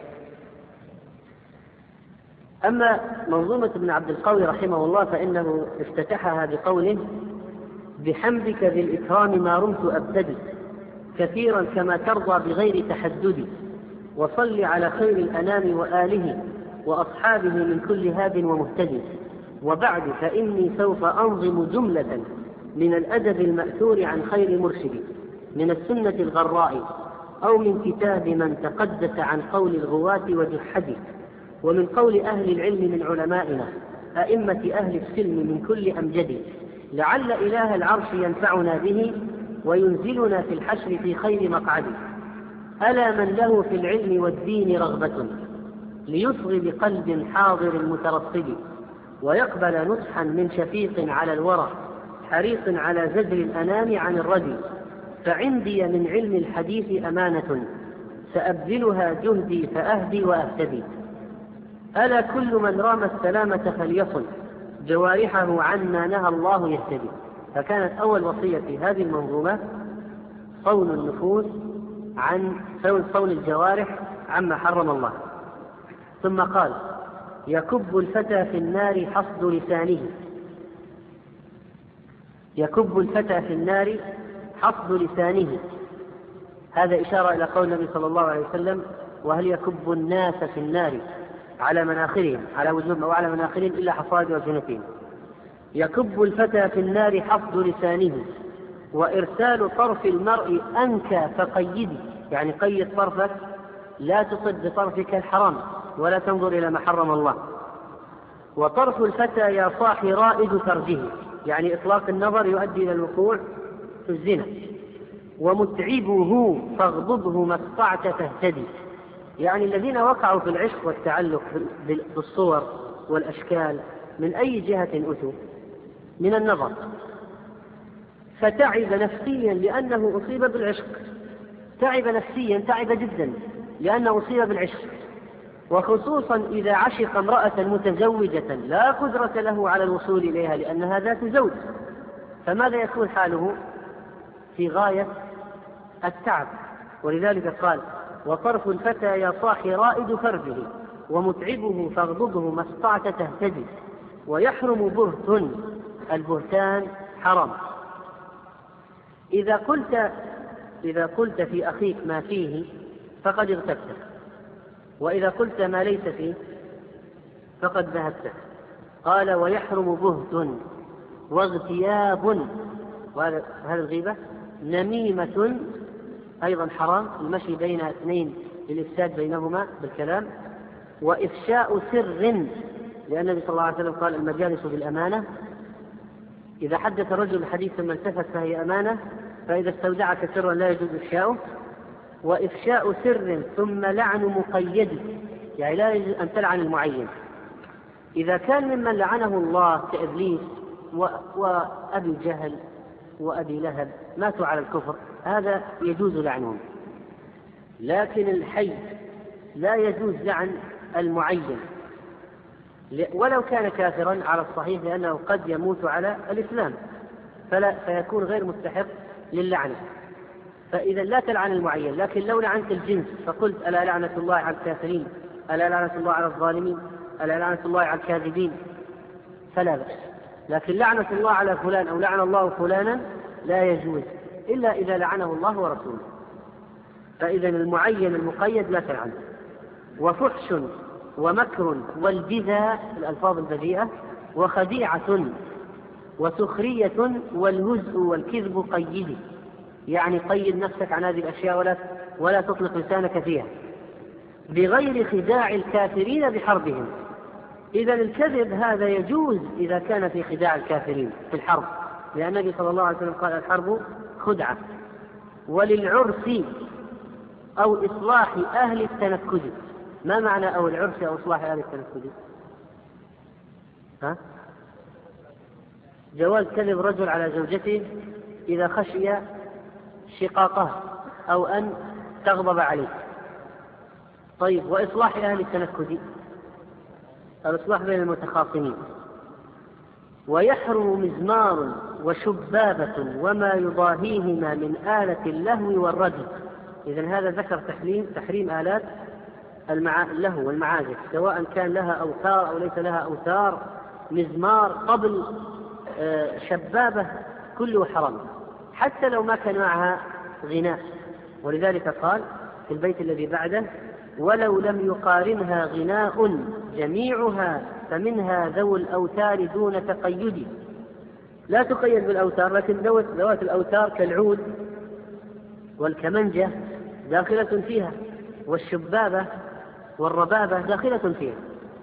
أما منظومة ابن عبد القوي رحمه الله فإنه افتتحها بقوله: بحمدك ذي الإكرام ما رمت أبتدي كثيرا كما ترضى بغير تحدد، وصل على خير الأنام وآله وأصحابه من كل هاد ومهتدي. وبعد فإني سوف أنظم جملة من الأدب المأثور عن خير مرشد من السنة الغراء، أو من كتاب من تقدس عن قول الغواة وجحد، ومن قول أهل العلم من علمائنا أئمة أهل السلم من كل أمجد، لعل إله العرش ينفعنا به وينزلنا في الحشر في خير مقعد. ألا من له في العلم والدين رغبة ليصغي بقلب حاضر مترصد، ويقبل نصحا من شفيق على الورى حريص على زجر الأنام عن الردي، فعندي من علم الحديث أمانة سأبذلها جهدي فأهدي وأهتدي. ألا كل من رام السلامة فليصل جوارحه عنا نهى الله يهتدي. فكانت أول وصية في هذه المنظومة صون النفوس عن صون الجوارح عما حرم الله. ثم قال: يكب الفتى في النار حصد لسانه. يكب الفتى في النار حصد لسانه، هذا إشارة إلى قول النبي صلى الله عليه وسلم: وهل يكب الناس في النار على مناخرهم على وجوههم أو على مناخرهم إلا حصائد ألسنتهم. يكب الفتى في النار حصد لسانه، وإرسال طرف المرء أنكى فقيدي، يعني قيد طرفك، لا تصد بطرفك الحرام ولا تنظر إلى ما حرم الله. وطرف الفتى يا صاحي رائد فرجه، يعني إطلاق النظر يؤدي إلى الوقوع في الزنا. ومتعبه فاغضبه ما استطعت تهتدي، يعني الذين وقعوا في العشق والتعلق بالصور والأشكال من أي جهة أتوا؟ من النظر، فتعب نفسيا لأنه أصيب بالعشق، تعب نفسيا، تعب جدا لأنه أصيب بالعشق، وخصوصا إذا عشق امرأة متزوجة لا قدرة له على الوصول إليها لأنها ذات زوج، فماذا يكون حاله؟ في غاية التعب. ولذلك قال: وطرف الفتى يا صاحي رائد فرجه، ومتعبه فاغضبه ما استطعت تهتدي، ويحرم بهت، البهتان حرام. إذا قلت إذا قلت في أخيك ما فيه فقد اغتبته، وإذا قلت ما ليس فيه فقد ذهبته. قال: ويحرم بهت واغتياب، وهذا الغيبة، نميمة أيضا حرام، المشي بين اثنين للإفساد بينهما بالكلام، وإفشاء سر، لأن النبي صلى الله عليه وسلم قال: المجالس بالأمانة، إذا حدث الرجل الحديث ثم التفت فهي أمانة، فإذا استودعك سرا لا يجوز إفشاؤه. وإفشاء سر، ثم لعن مقيد، يعني لا يجوز أن تلعن المعين. إذا كان ممن لعنه الله كإبليس وأبي جهل وأبي لهب ماتوا على الكفر، هذا يجوز لعنهم، لكن الحي لا يجوز لعن المعين ولو كان كافرا على الصحيح، لأنه قد يموت على الإسلام فلا فيكون غير مستحق للعنة. فإذا لا تلعن المعين، لكن لو لعنت الجنس فقلت: ألا لعنة الله على الكافرين، ألا لعنة الله على الظالمين، ألا لعنة الله على الكاذبين، فلا بأس. لكن لعنة الله على فلان أو لعن الله فلانا لا يجوز إلا إذا لعنه الله ورسوله. فإذا المعين المقيد لا تلعنه. وفحش ومكر والبذا، الألفاظ البذيئة، وخديعة وسخرية والهزء والكذب قيد، يعني قيد نفسك عن هذه الأشياء ولا ولا تطلق لسانك فيها، بغير خداع الكافرين بحربهم. إذا الكذب هذا يجوز إذا كان في خداع الكافرين في الحرب، لأن النبي صلى الله عليه وسلم قال: الحرب خدعة. وللعرس أو إصلاح أهل التنكد. ما معنى أو العرس أو إصلاح أهل التنكد؟ ها؟ جواز كذب رجل على زوجته إذا خشي شقاقها أو أن تغضب عليه. طيب، وإصلاح أهل التنكد، الإصلاح بين المتخاصمين. ويحرم مزمار وشبابة وما يضاهيهما من آلة اللهو والرجل. إذن هذا ذكر تحريم تحريم آلات المع... اللهو والمعازف، سواء كان لها أوتار أو ليس لها أوتار، مزمار، طبل، آه، شبابة، كله حرام حتى لو ما كان معها غناء. ولذلك قال في البيت الذي بعده: ولو لم يقارنها غناء جميعها فمنها ذو الأوتار دون تقيد. لا تقيد بالأوتار، لكن ذوات الأوتار كالعود والكمنجة داخلة فيها، والشبابة والربابة داخلة فيها.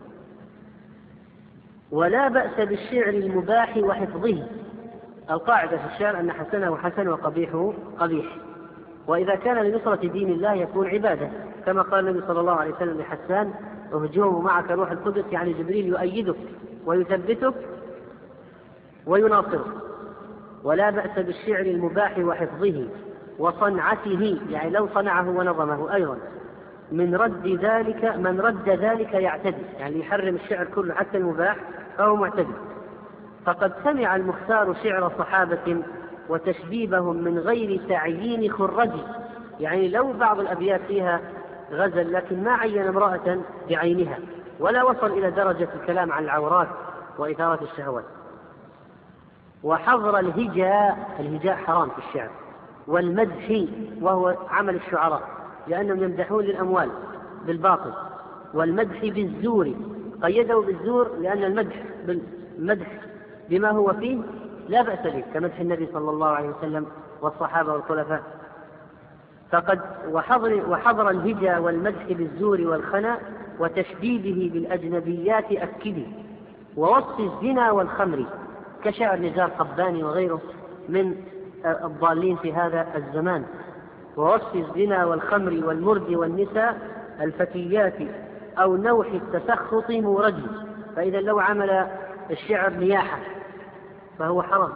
ولا بأس بالشعر المباح وحفظه. القاعدة في الشعر أن حسنه حسن وقبيحه قبيح، وإذا كان لنصرة دين الله يكون عبادة، كما قال النبي صلى الله عليه وسلم لحسان: اهجوم معك روح القدس، يعني جبريل يؤيدك ويثبتك ويناصرك. ولا بأس بالشعر المباح وحفظه وصنعته، يعني لو صنعه ونظمه أيضا، من رد ذلك من رد ذلك يعتدي، يعني يحرم الشعر كله حتى المباح فهو معتدي. فقد سمع المختار شعر صحابة وتشبيبهم من غير تعيين خرج، يعني لو بعض الأبيات فيها غزل، لكن ما عين امرأة بعينها، ولا وصل إلى درجة الكلام عن العورات وإثارة الشهوات. وحظر الهجاء، الهجاء حرام في الشعر، والمدح وهو عمل الشعراء لأنهم يمدحون للأموال بالباطل، والمدح بالزور، قيده بالزور لأن المدح بالمدح بما هو فيه لا بأس به كمدح النبي صلى الله عليه وسلم والصحابة والخلفاء. فقد وحظر, وحظر الهجا والمدح بالزور والخنا وتشبيبه بالأجنبيات أكده، ووصف الزنا والخمر كشعر نزار قباني وغيره من الضالين في هذا الزمان، ووصف الزنا والخمر والمرد والنساء الفتيات أو نوح التسخط مورد. فإذا لو عمل الشعر نياحة فهو حرام.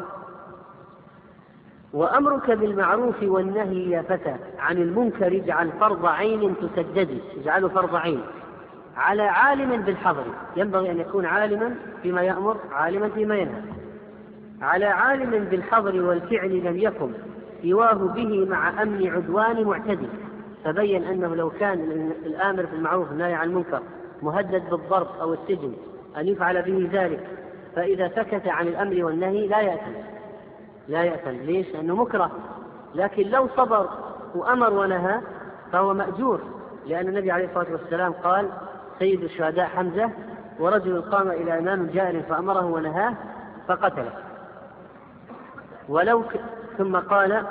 وأمرك بالمعروف والنهي يا فتى عن المنكر اجعل فرض عين تسدد، اجعله فرض عين على عالم بالحظر، ينبغي أن يكون عالما فيما يأمر عالما فيما ينهى، على عالم بالحظر والفعل لم يكن سواه به مع أمن عدوان معتدي. فبين أنه لو كان الآمر في المعروف والنهي عن المنكر مهدد بالضرب أو السجن أن يفعل به ذلك، فإذا سكت عن الأمر والنهي لا يأثم، لا يأثم. ليش؟ لأنه مكره. لكن لو صبر وأمر ونهى فهو مأجور، لأن النبي عليه الصلاة والسلام قال سيد الشهداء حمزة ورجل قام إلى إمام جائر فأمره ونهاه فقتله. ولو ك... ثم قال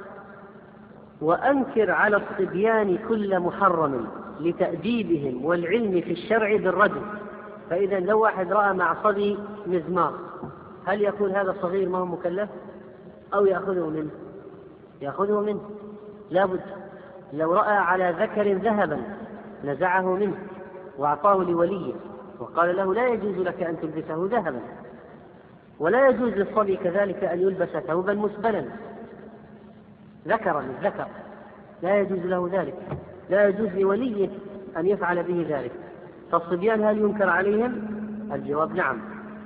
وأنكر على الصبيان كل محرم لتأديبهم والعلم في الشرع بالرجل. فإذا لو واحد رأى مع صبي مزمار هل يقول هذا الصغير ما هو مكلف أو يأخذه منه؟ يأخذه منه لابد. لو رأى على ذكر ذهبا نزعه منه وأعطاه لوليه وقال له لا يجوز لك أن تلبسه ذهبا، ولا يجوز للصبي كذلك أن يلبس ثوبا مسبلا ذكرا الذكر، لا يجوز له ذلك، لا يجوز لوليه أن يفعل به ذلك. فالصبيان هل ينكر عليهم؟ الجواب نعم.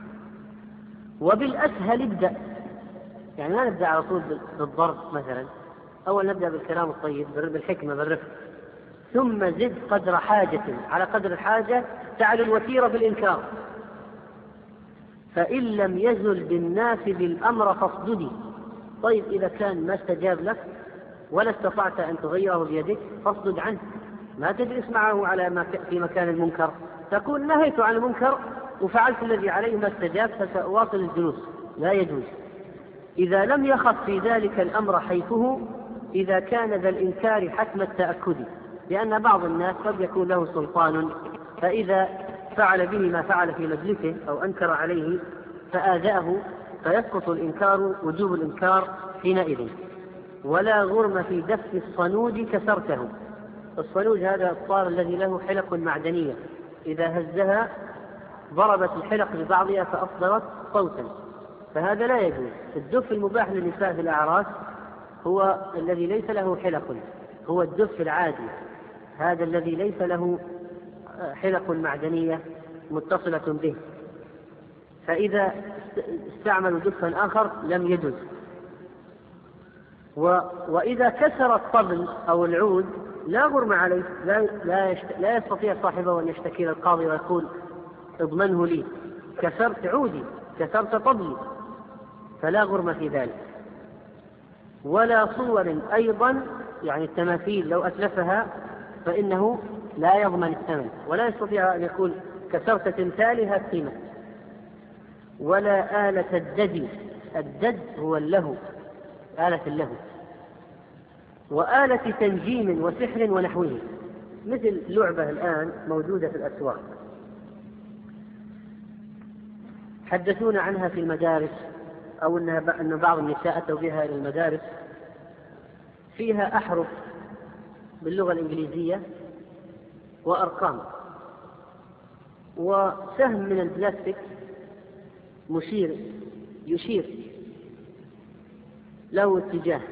وبالأسهل ابدأ، يعني ما نبدأ على طول بالضرب مثلا، أول نبدأ بالكلام الطيب بالحكمة بالرفق، ثم زد قدر حاجة، على قدر الحاجة تعلو الوتيرة بالإنكار. فإن لم يزل بالناس بالأمر فاصددي. طيب إذا كان ما استجاب لك ولا استطعت أن تغيره بيدك فاصدد عنه، ما تجلس معه على ما في مكان المنكر، تقول نهيت عن المنكر وفعلت الذي عليه ما استجاب فسأواصل الجلوس، لا يجوز. إذا لم يخف في ذلك الأمر حيثه إذا كان ذا الإنكار حتم التأكد، لأن بعض الناس قد يكون له سلطان فإذا فعل به ما فعل في مجلسه أو أنكر عليه فآذاه فيسقط الإنكار وجوب الإنكار حينئذ. ولا غرم في دف الصنوج كسرته. الصنوج هذا الطار الذي له حلق معدنية إذا هزها ضربت الحلق ببعضها فأصدرت صوتا، فهذا لا يجوز. الدف المباح للنساء في الأعراس هو الذي ليس له حلق، هو الدف العادي، هذا الذي ليس له حلق معدنية متصلة به، فإذا استعملوا دفا آخر لم يجوز. و... وإذا كسر الطبل أو العود لا غرم عليه، لا, لا, يشت... لا يستطيع صاحبه أن يشتكي للقاضي ويقول اضمنه لي، كسرت عودي كسرت طبلي، فلا غرم في ذلك. ولا صور أيضا، يعني التماثيل لو أتلفها فإنه لا يضمن الثمن، ولا يستطيع أن يقول كسرت تمثالها قيمة. ولا آلة الدد، الدد هو اللهو، آلة اللهو. وآلة تنجيم وسحر ونحوه، مثل لعبة الآن موجودة في الأسواق حدثونا عنها في المدارس، أو أن بعض النساء أتوا بها إلى المدارس، فيها أحرف باللغة الإنجليزية وأرقام وسهم من البلاستيك مشير يشير له اتجاه،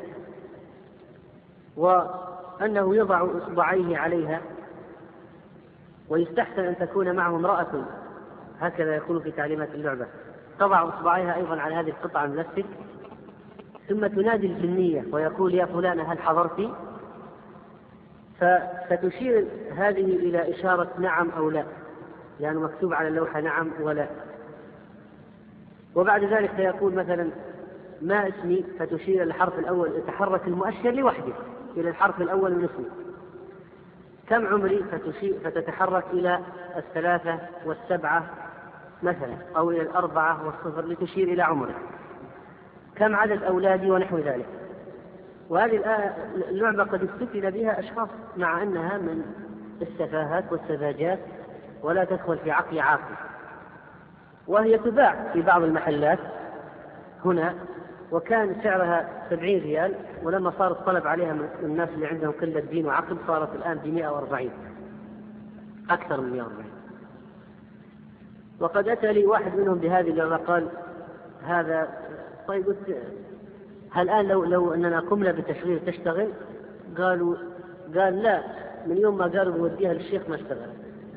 وأنه يضع إصبعيه عليها، ويستحسن أن تكون معه امرأة، هكذا يكون في تعليمات اللعبة، تضع إصبعيها أيضا على هذه القطعة من البلاستيك، ثم تنادي الجنية ويقول يا فلانة هل حضرتي؟ فتشير هذه إلى إشارة نعم أو لا، يعني مكتوب على اللوحة نعم ولا. وبعد ذلك سيقول مثلا ما اسمي، فتشير إلى الحرف الأول، يتحرك المؤشر لوحده إلى الحرف الأول من اسمي. كم عمري، فتشير فتتحرك إلى الثلاثة والسبعة مثلا، أو إلى الأربعة والصفر لتشير إلى عمري. كم عدد أولادي ونحو ذلك. وهذه اللعبة قد استفيد بها أشخاص مع أنها من السفاهات والسذاجات ولا تدخل في عقل عاقل، وهي تباع في بعض المحلات هنا، وكان سعرها سبعين ريال، ولما صار الطلب عليها من الناس اللي عندهم قلة دين وعقل صارت الآن بمئة وأربعين، أكثر من مئة وأربعين. وقد أتى لي واحد منهم بهذه اللعبة قال هذا طيب قلت هل الآن لو, لو أننا قمنا بتشغيل تشتغل؟ قالوا قال لا، من يوم ما قالوا بوديها للشيخ ما اشتغل.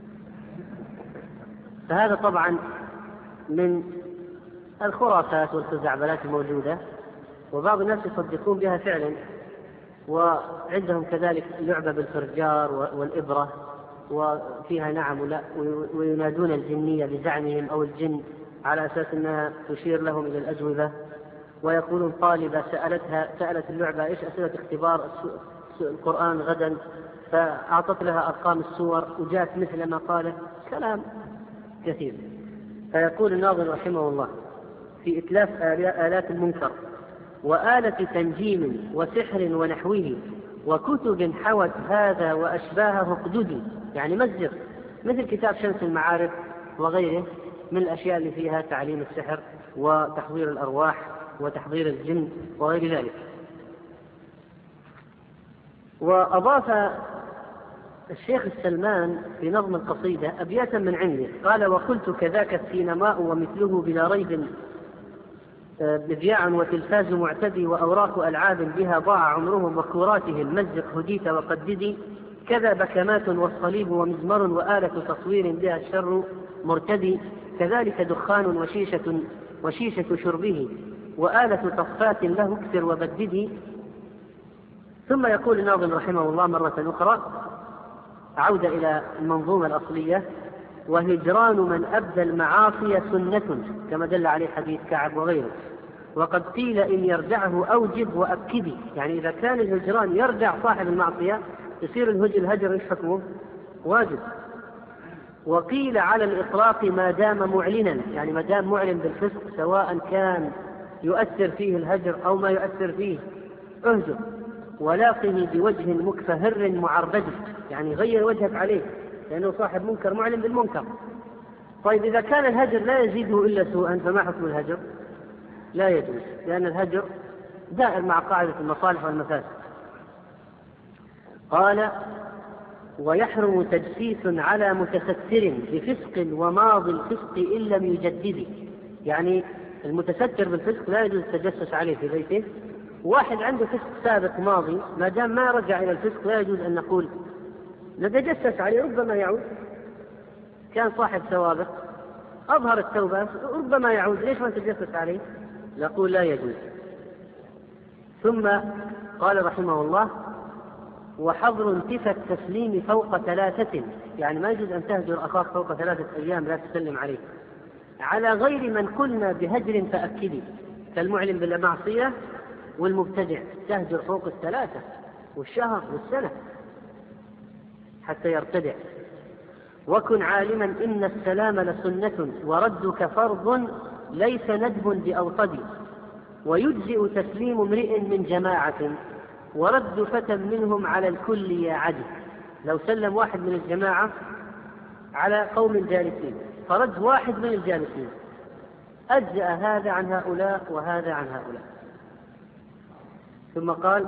فهذا طبعا من الخرافات والخزعبلات الموجودة، وبعض الناس يصدقون بها فعلا. وعندهم كذلك لعبة بالفرجار والإبرة وفيها نعم ولا، وينادون الجنية بزعمهم أو الجن على أساس أنها تشير لهم إلى الأجوبة. ويقولون طالبة سألتها سألت اللعبة إيش أسئلة اختبار القرآن غدا، فأعطت لها أرقام السور وجاءت مثل ما قالت، كلام كثير. فيقول الناظم رحمه الله في إتلاف آلات المنكر وآلة تنجيم وسحر ونحوه وكتب حوت هذا وأشباهه اقددي، يعني مزق، مثل كتاب شمس المعارف وغيره من الأشياء اللي فيها تعليم السحر وتحضير الأرواح وتحضير الجن وغير ذلك. وأضاف الشيخ السلمان في نظم القصيدة أبياتا من عنده، قال وقلت كذاك السينماء ومثله بلا ريب مذياع وتلفاز معتدي وأوراق ألعاب بها ضاع عمرهم وكوراتهم مزق هديت وقددي، كذا بكمات والصليب ومزمر وآلة تصوير بها الشر مرتدي، كذلك دخان وشيشة, وشيشة شربه وآلة تصفات له اكسر وبددي. ثم يقول الناظم رحمه الله مرة أخرى عودة إلى المنظومة الأصلية وهجران من أبدى المعاصي سنة، كما دل عليه حديث كعب وغيره. وقد قيل إن يرجعه أوجب وأكدي، يعني إذا كان الهجران يرجع صاحب المعصية يصير الهجر إيش حكمه؟ واجب. وقيل على الإطلاق ما دام معلنا، يعني ما دام معلن بالفسق سواء كان يؤثر فيه الهجر أو ما يؤثر فيه اهجر، ولاقه بوجه مكفهر معربد، يعني غير وجهك عليه لأنه صاحب منكر معلن بالمنكر. طيب إذا كان الهجر لا يزيده إلا سوءا فما حكم الهجر؟ لا يجوز، لأن الهجر دائر مع قاعدة المصالح والمفاسد. قال ويحرم تجسيس على متستر بفسق وماض الفسق إن لم يجدد، يعني المتستر بالفسق لا يجوز التجسس عليه في بيته. واحد عنده فسق سابق ماضي ما دام ما رجع إلى الفسق لا يجوز أن نقول نتجسس عليه، ربما يعود. كان صاحب سوابق أظهر التوبة ربما يعود، ليش ما نتجسس عليه؟ نقول لا يجوز. ثم قال رحمه الله وحظر انتفى التسليم فوق ثلاثة، يعني ما يجوز أن تهجر أخاك فوق ثلاثة أيام لا تسلم عليه، على غير من قلنا بهجر فأكدي، كالمعلم بالمعصية والمبتدع تهجر فوق الثلاثة والشهر والسنة حتى يرتدع. وكن عالما إن السلام لسنة وردك فرض ليس ندب بأوطد، ويجزئ تسليم امرئ من جماعة ورد فتى منهم على الكل يا عدي. لو سلم واحد من الجماعة على قوم جالسين فرد واحد من الجالسين أجزأ هذا عن هؤلاء وهذا عن هؤلاء. ثم قال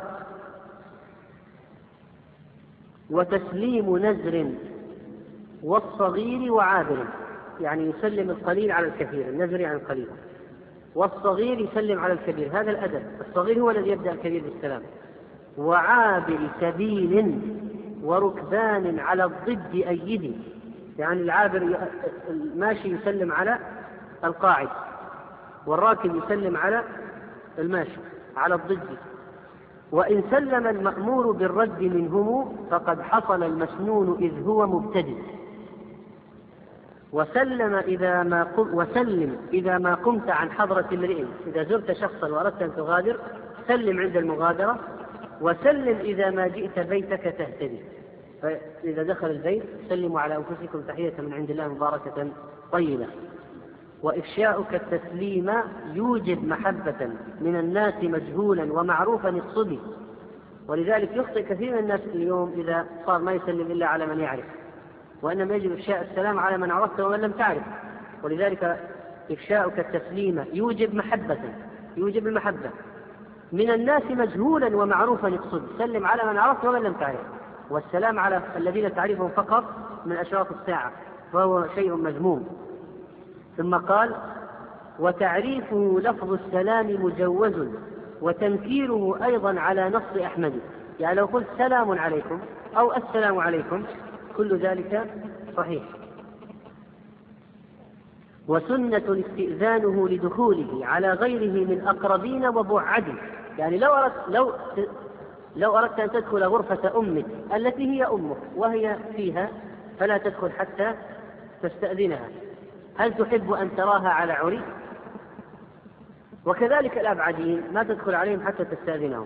وتسليم نزر والصغير وعابر، يعني يسلم القليل على الكثير، النزر عن القليل، والصغير يسلم على الكبير، هذا الأدب. الصغير هو الذي يبدأ الكبير بالسلام. وعابر سبيل وركبان على الضد أيدي، يعني العابر الماشي يسلم على القاعد والراكب يسلم على الماشي على الضد. وإن سلم المأمور بالرد منهم فقد حصل المسنون إذ هو مبتدئ. وسلم إذا ما قم وسلم إذا ما قمت عن حضرة امرئ، إذا زرت شخصا وأردت أن تغادر سلم عند المغادرة، وسلم إذا ما جئت بيتك تهتدي. فإذا دخل البيت سلموا على أنفسكم تحية من عند الله مباركة طيبة. وإفشاؤك التسليم يوجب محبة من الناس مجهولا ومعروفا الصبي. ولذلك يخطئ كثير من الناس اليوم إذا صار ما يسلم إلا على من يعرف، وإنما يجب إفشاء السلام على من عرفته ومن لم تعرف. ولذلك إفشاؤك التسليم يوجب محبة يوجب المحبة من الناس مجهولا ومعروفا الصبي. سلم على من عرفته ومن لم تعرف، والسلام على الذين تعرفهم فقط من أشراط الساعة، وهو شيء مذموم. ثم قال: وتعريفه لفظ السلام مجوز، وتنكيره أيضا على نص أحمد. يعني لو قلت سلام عليكم أو السلام عليكم كل ذلك صحيح. وسنة استئذانه لدخوله على غيره من أقربين وبعد. يعني لو أردت, لو لو أردت أن تدخل غرفة أمك التي هي أمك وهي فيها فلا تدخل حتى تستأذنها. هل تحب أن تراها على عري؟ وكذلك الأبعدين ما تدخل عليهم حتى تستأذنهم.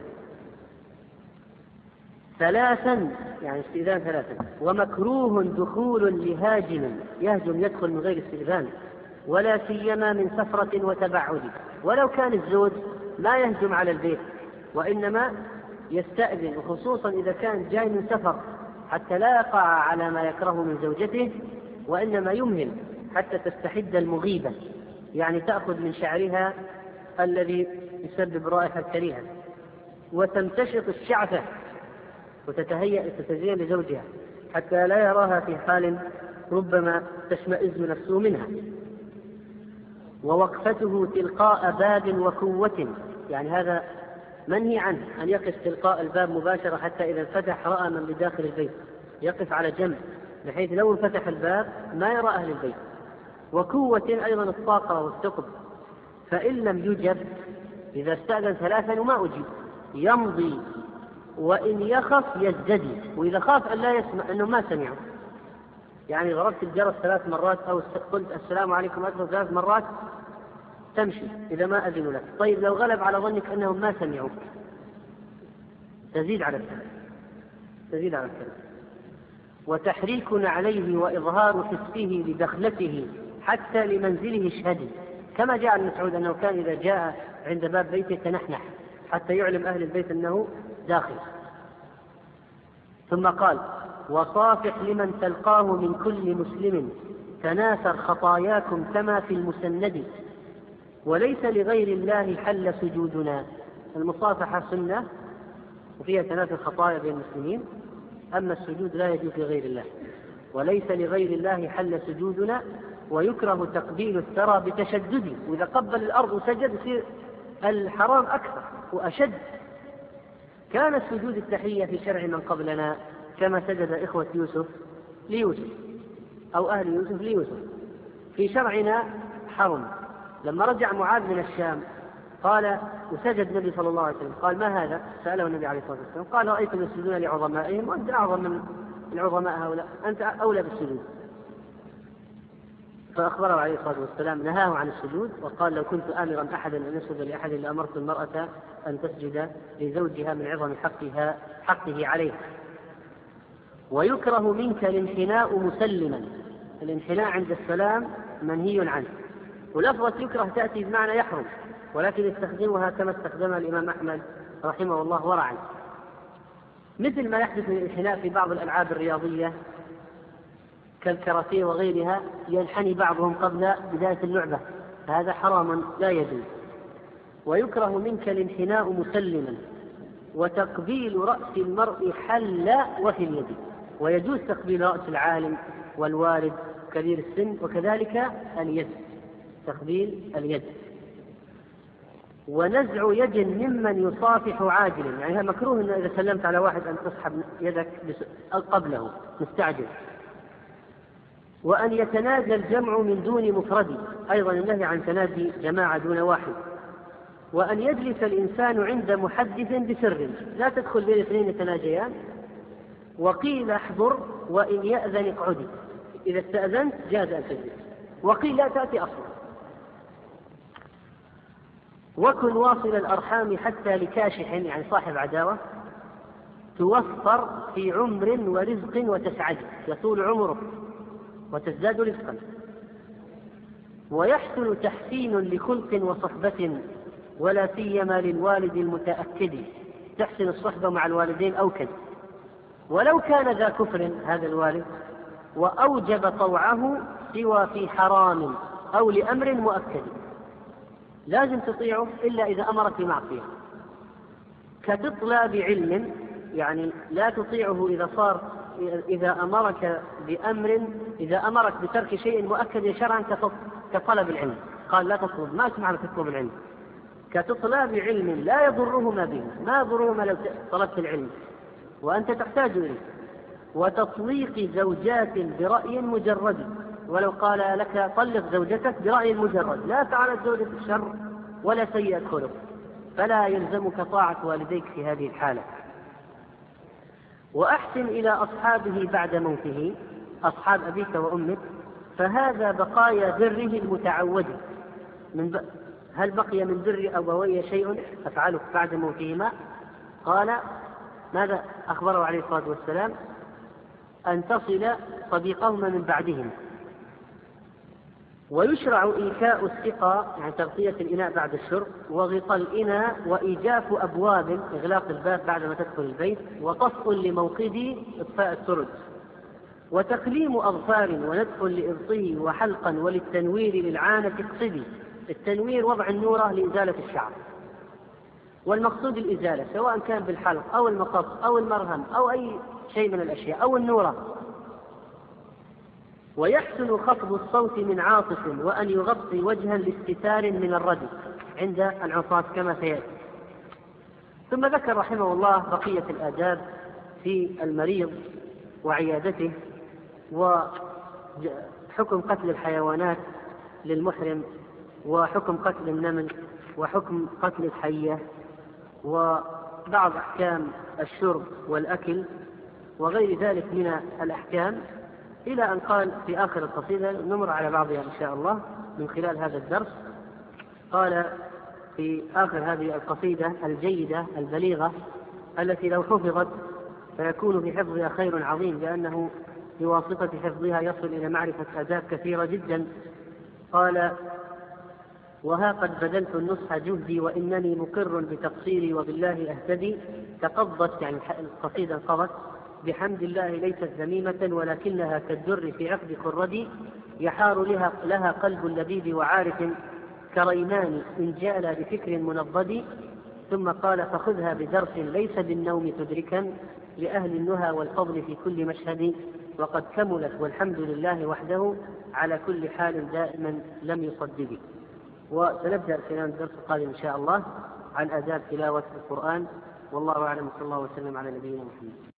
ثلاثا، يعني استئذان ثلاثا. ومكروه دخول لهاجم، يهجم يدخل من غير استئذان، ولا سيما من سفرة وتبعد. ولو كان الزوج ما يهجم على البيت وإنما يستأذن، وخصوصا إذا كان جاي من سفر حتى لا يقع على ما يكره من زوجته، وإنما يمهل حتى تستحد المغيبة، يعني تأخذ من شعرها الذي يسبب رائحة كريهة، وتمتشط الشعثة وتتهيأ تتزين لزوجها حتى لا يراها في حال ربما تشمئز نفسه منها. ووقفته تلقاء باب وكوة، يعني هذا منهي عنه أن يقف تلقاء الباب مباشرة، حتى إذا انفتح رأى من بداخل البيت، يقف على جنب بحيث لو انفتح الباب ما يرى أهل البيت. وكوة أيضا الطاقة والثقب. فإن لم يجب، إذا استأذن ثلاثا وما أجيب يمضي، وإن يخف يزددي، وإذا خاف أن لا يسمع أنه ما سمعه، يعني ضربت الجرس ثلاث مرات أو قلت السلام عليكم أكثر ثلاث مرات تمشي إذا ما أذن لك. طيب لو غلب على ظنك أنهم ما سمعوا تزيد على الثلاث تزيد على الثلاث. وتحريك عليه وإظهار حسه لدخلته حتى لمنزله اشهدي، كما جاء عن مسعود أنه كان إذا جاء عند باب بيته تنحنح حتى يعلم أهل البيت أنه داخل. ثم قال: وصافح لمن تلقاه من كل مسلم تناثر خطاياكم كما في المسند، وليس لغير الله حل سجودنا. المصافحة سنة وفيها تناثر خطايا بين المسلمين، أما السجود لا يجوز لغير الله. وليس لغير الله حل سجودنا، ويكره تقبيل الثرى بتشدد، وإذا قبل الأرض وسجد يصير الحرام أكثر وأشد. كان السجود التحية في شرع من قبلنا كما سجد إخوة يوسف ليوسف أو أهل يوسف ليوسف، في شرعنا حرم. لما رجع معاذ من الشام قال وسجد النبي صلى الله عليه وسلم، قال: ما هذا؟ سأله النبي عليه الصلاة والسلام، قال: رأيتم يسجدون لعظمائهم وأنت أعظم من العظماء هؤلاء، أنت أولى بالسجود. فأخبره عليه الصلاة والسلام نهاه عن السجود، وقال: لو كنت آمرا أحدا أن يسجد لأحد لأمرت المرأة أن تسجد لزوجها من عظم حقها حقه عليه. ويكره منك الانحناء مسلما، الانحناء عند السلام منهي عنه. ولفظة يكره تأتي بمعنى يحرم، ولكن يستخدمها كما استخدمها الإمام أحمد رحمه الله ورعا، مثل ما يحدث من الانحناء في بعض الألعاب الرياضية كالكاراتيه وغيرها، ينحني بعضهم قبل بداية اللعبة، فهذا حرام لا يجوز. ويكره منك الانحناء مسلما، وتقبيل رأس المرء حل وفي اليد، ويجوز تقبيل رأس العالم والوالد كبير السن، وكذلك اليد، تقبيل اليد. ونزع يد ممن يصافح عاجلا، يعني مكروه إن إذا سلمت على واحد أن تسحب يدك قبله مستعجل. وأن يتنادى الجمع من دون مفرد، أيضا النهي عن تنادي جماعة دون واحد. وأن يجلس الإنسان عند محدث بسر، لا تدخل بين اثنين يتناجيان. وقيل احضر وإن يأذن اقعدي، إذا استأذنت جاز أن تجلس، وقيل لا تأتي أصلا. وكن واصل الأرحام حتى لكاشح، يعني صاحب عداوة، توفر في عمر ورزق وتسعد، يطول عمرك وتزداد رزقا. ويحسن تحسين لخلق وصحبة، ولا سيما للوالد المتأكد، تحسن الصحبة مع الوالدين أوكد، ولو كان ذا كفر هذا الوالد وأوجب طوعه سوى في حرام أو لأمر مؤكد، لازم تطيعه إلا إذا أمرك بمعصية. كتطلب بعلم، يعني لا تطيعه إذا صار إذا أمرك بأمر إذا أمرك بترك شيء مؤكد شرعا كطلب العلم، قال لا تطلب، ما اسمع لك تطلب العلم. كتطلب علم لا يضرهما به، ما يضرهما لو طلبت العلم وأنت تحتاج إليه. وتطليق زوجات برأي مجرد، ولو قال لك طلق زوجتك برأي مجرد، لا فعلت زوجة الشر ولا سيئة خلق، فلا يلزمك طاعة والديك في هذه الحالة. وأحسن إلى أصحابه بعد موته، أصحاب أبيك وأمك، فهذا بقايا بره المتعود. من ب... هل بقي من بر أبوي شيء أفعله بعد موتهما؟ قال ماذا أخبره عليه الصلاة والسلام؟ أن تصل صديقهما من بعدهم. ويشرع إيكاء السقا، يعني تغطية الإناء بعد الشرب، وغطاء الإناء، وإيجاف أبواب، إغلاق الباب بعدما تدخل البيت، وطفء لموقد إطفاء السرج، وتقليم أظفار، ونتف لإبطه، وحلقا، وللتنوير للعانة اقصدي. التنوير وضع النورة لإزالة الشعر، والمقصود الإزالة سواء كان بالحلق أو المقص أو المرهم أو أي شيء من الأشياء أو النورة. ويحسن خفض الصوت من عاطف، وأن يغطي وجها لاستتار من الردي عند العصاة كما سيأتي. ثم ذكر رحمه الله بقية الآداب في المريض وعيادته، وحكم قتل الحيوانات للمحرم، وحكم قتل النمل، وحكم قتل الحية، وبعض أحكام الشرب والأكل وغير ذلك من الأحكام، إلى أن قال في آخر القصيدة، نمر على بعضها إن شاء الله من خلال هذا الدرس. قال في آخر هذه القصيدة الجيدة البليغة التي لو حفظت فيكون في حفظها خير عظيم، لأنه بواسطة حفظها يصل إلى معرفة آداب كثيرة جدا. قال وها قد بذلت النصح جهدي، وإنني مقر بتقصيري وبالله أهتدي. تقضت، يعني القصيدة انقضت، بحمد الله ليست ذميمة، ولكنها كالدر في عقد خردي، يحار لها, لها قلب اللبيب وعارف، كريمان إن جال بفكر منضد. ثم قال فخذها بدرس ليس بالنوم تدركا، لأهل النهى والفضل في كل مشهد، وقد كملت والحمد لله وحده، على كل حال دائما لم يصدق. وسنبدأ في الدرس القادم إن شاء الله عن آداب تلاوة القرآن، والله أعلم، صلى الله وسلم على نبينا محمد.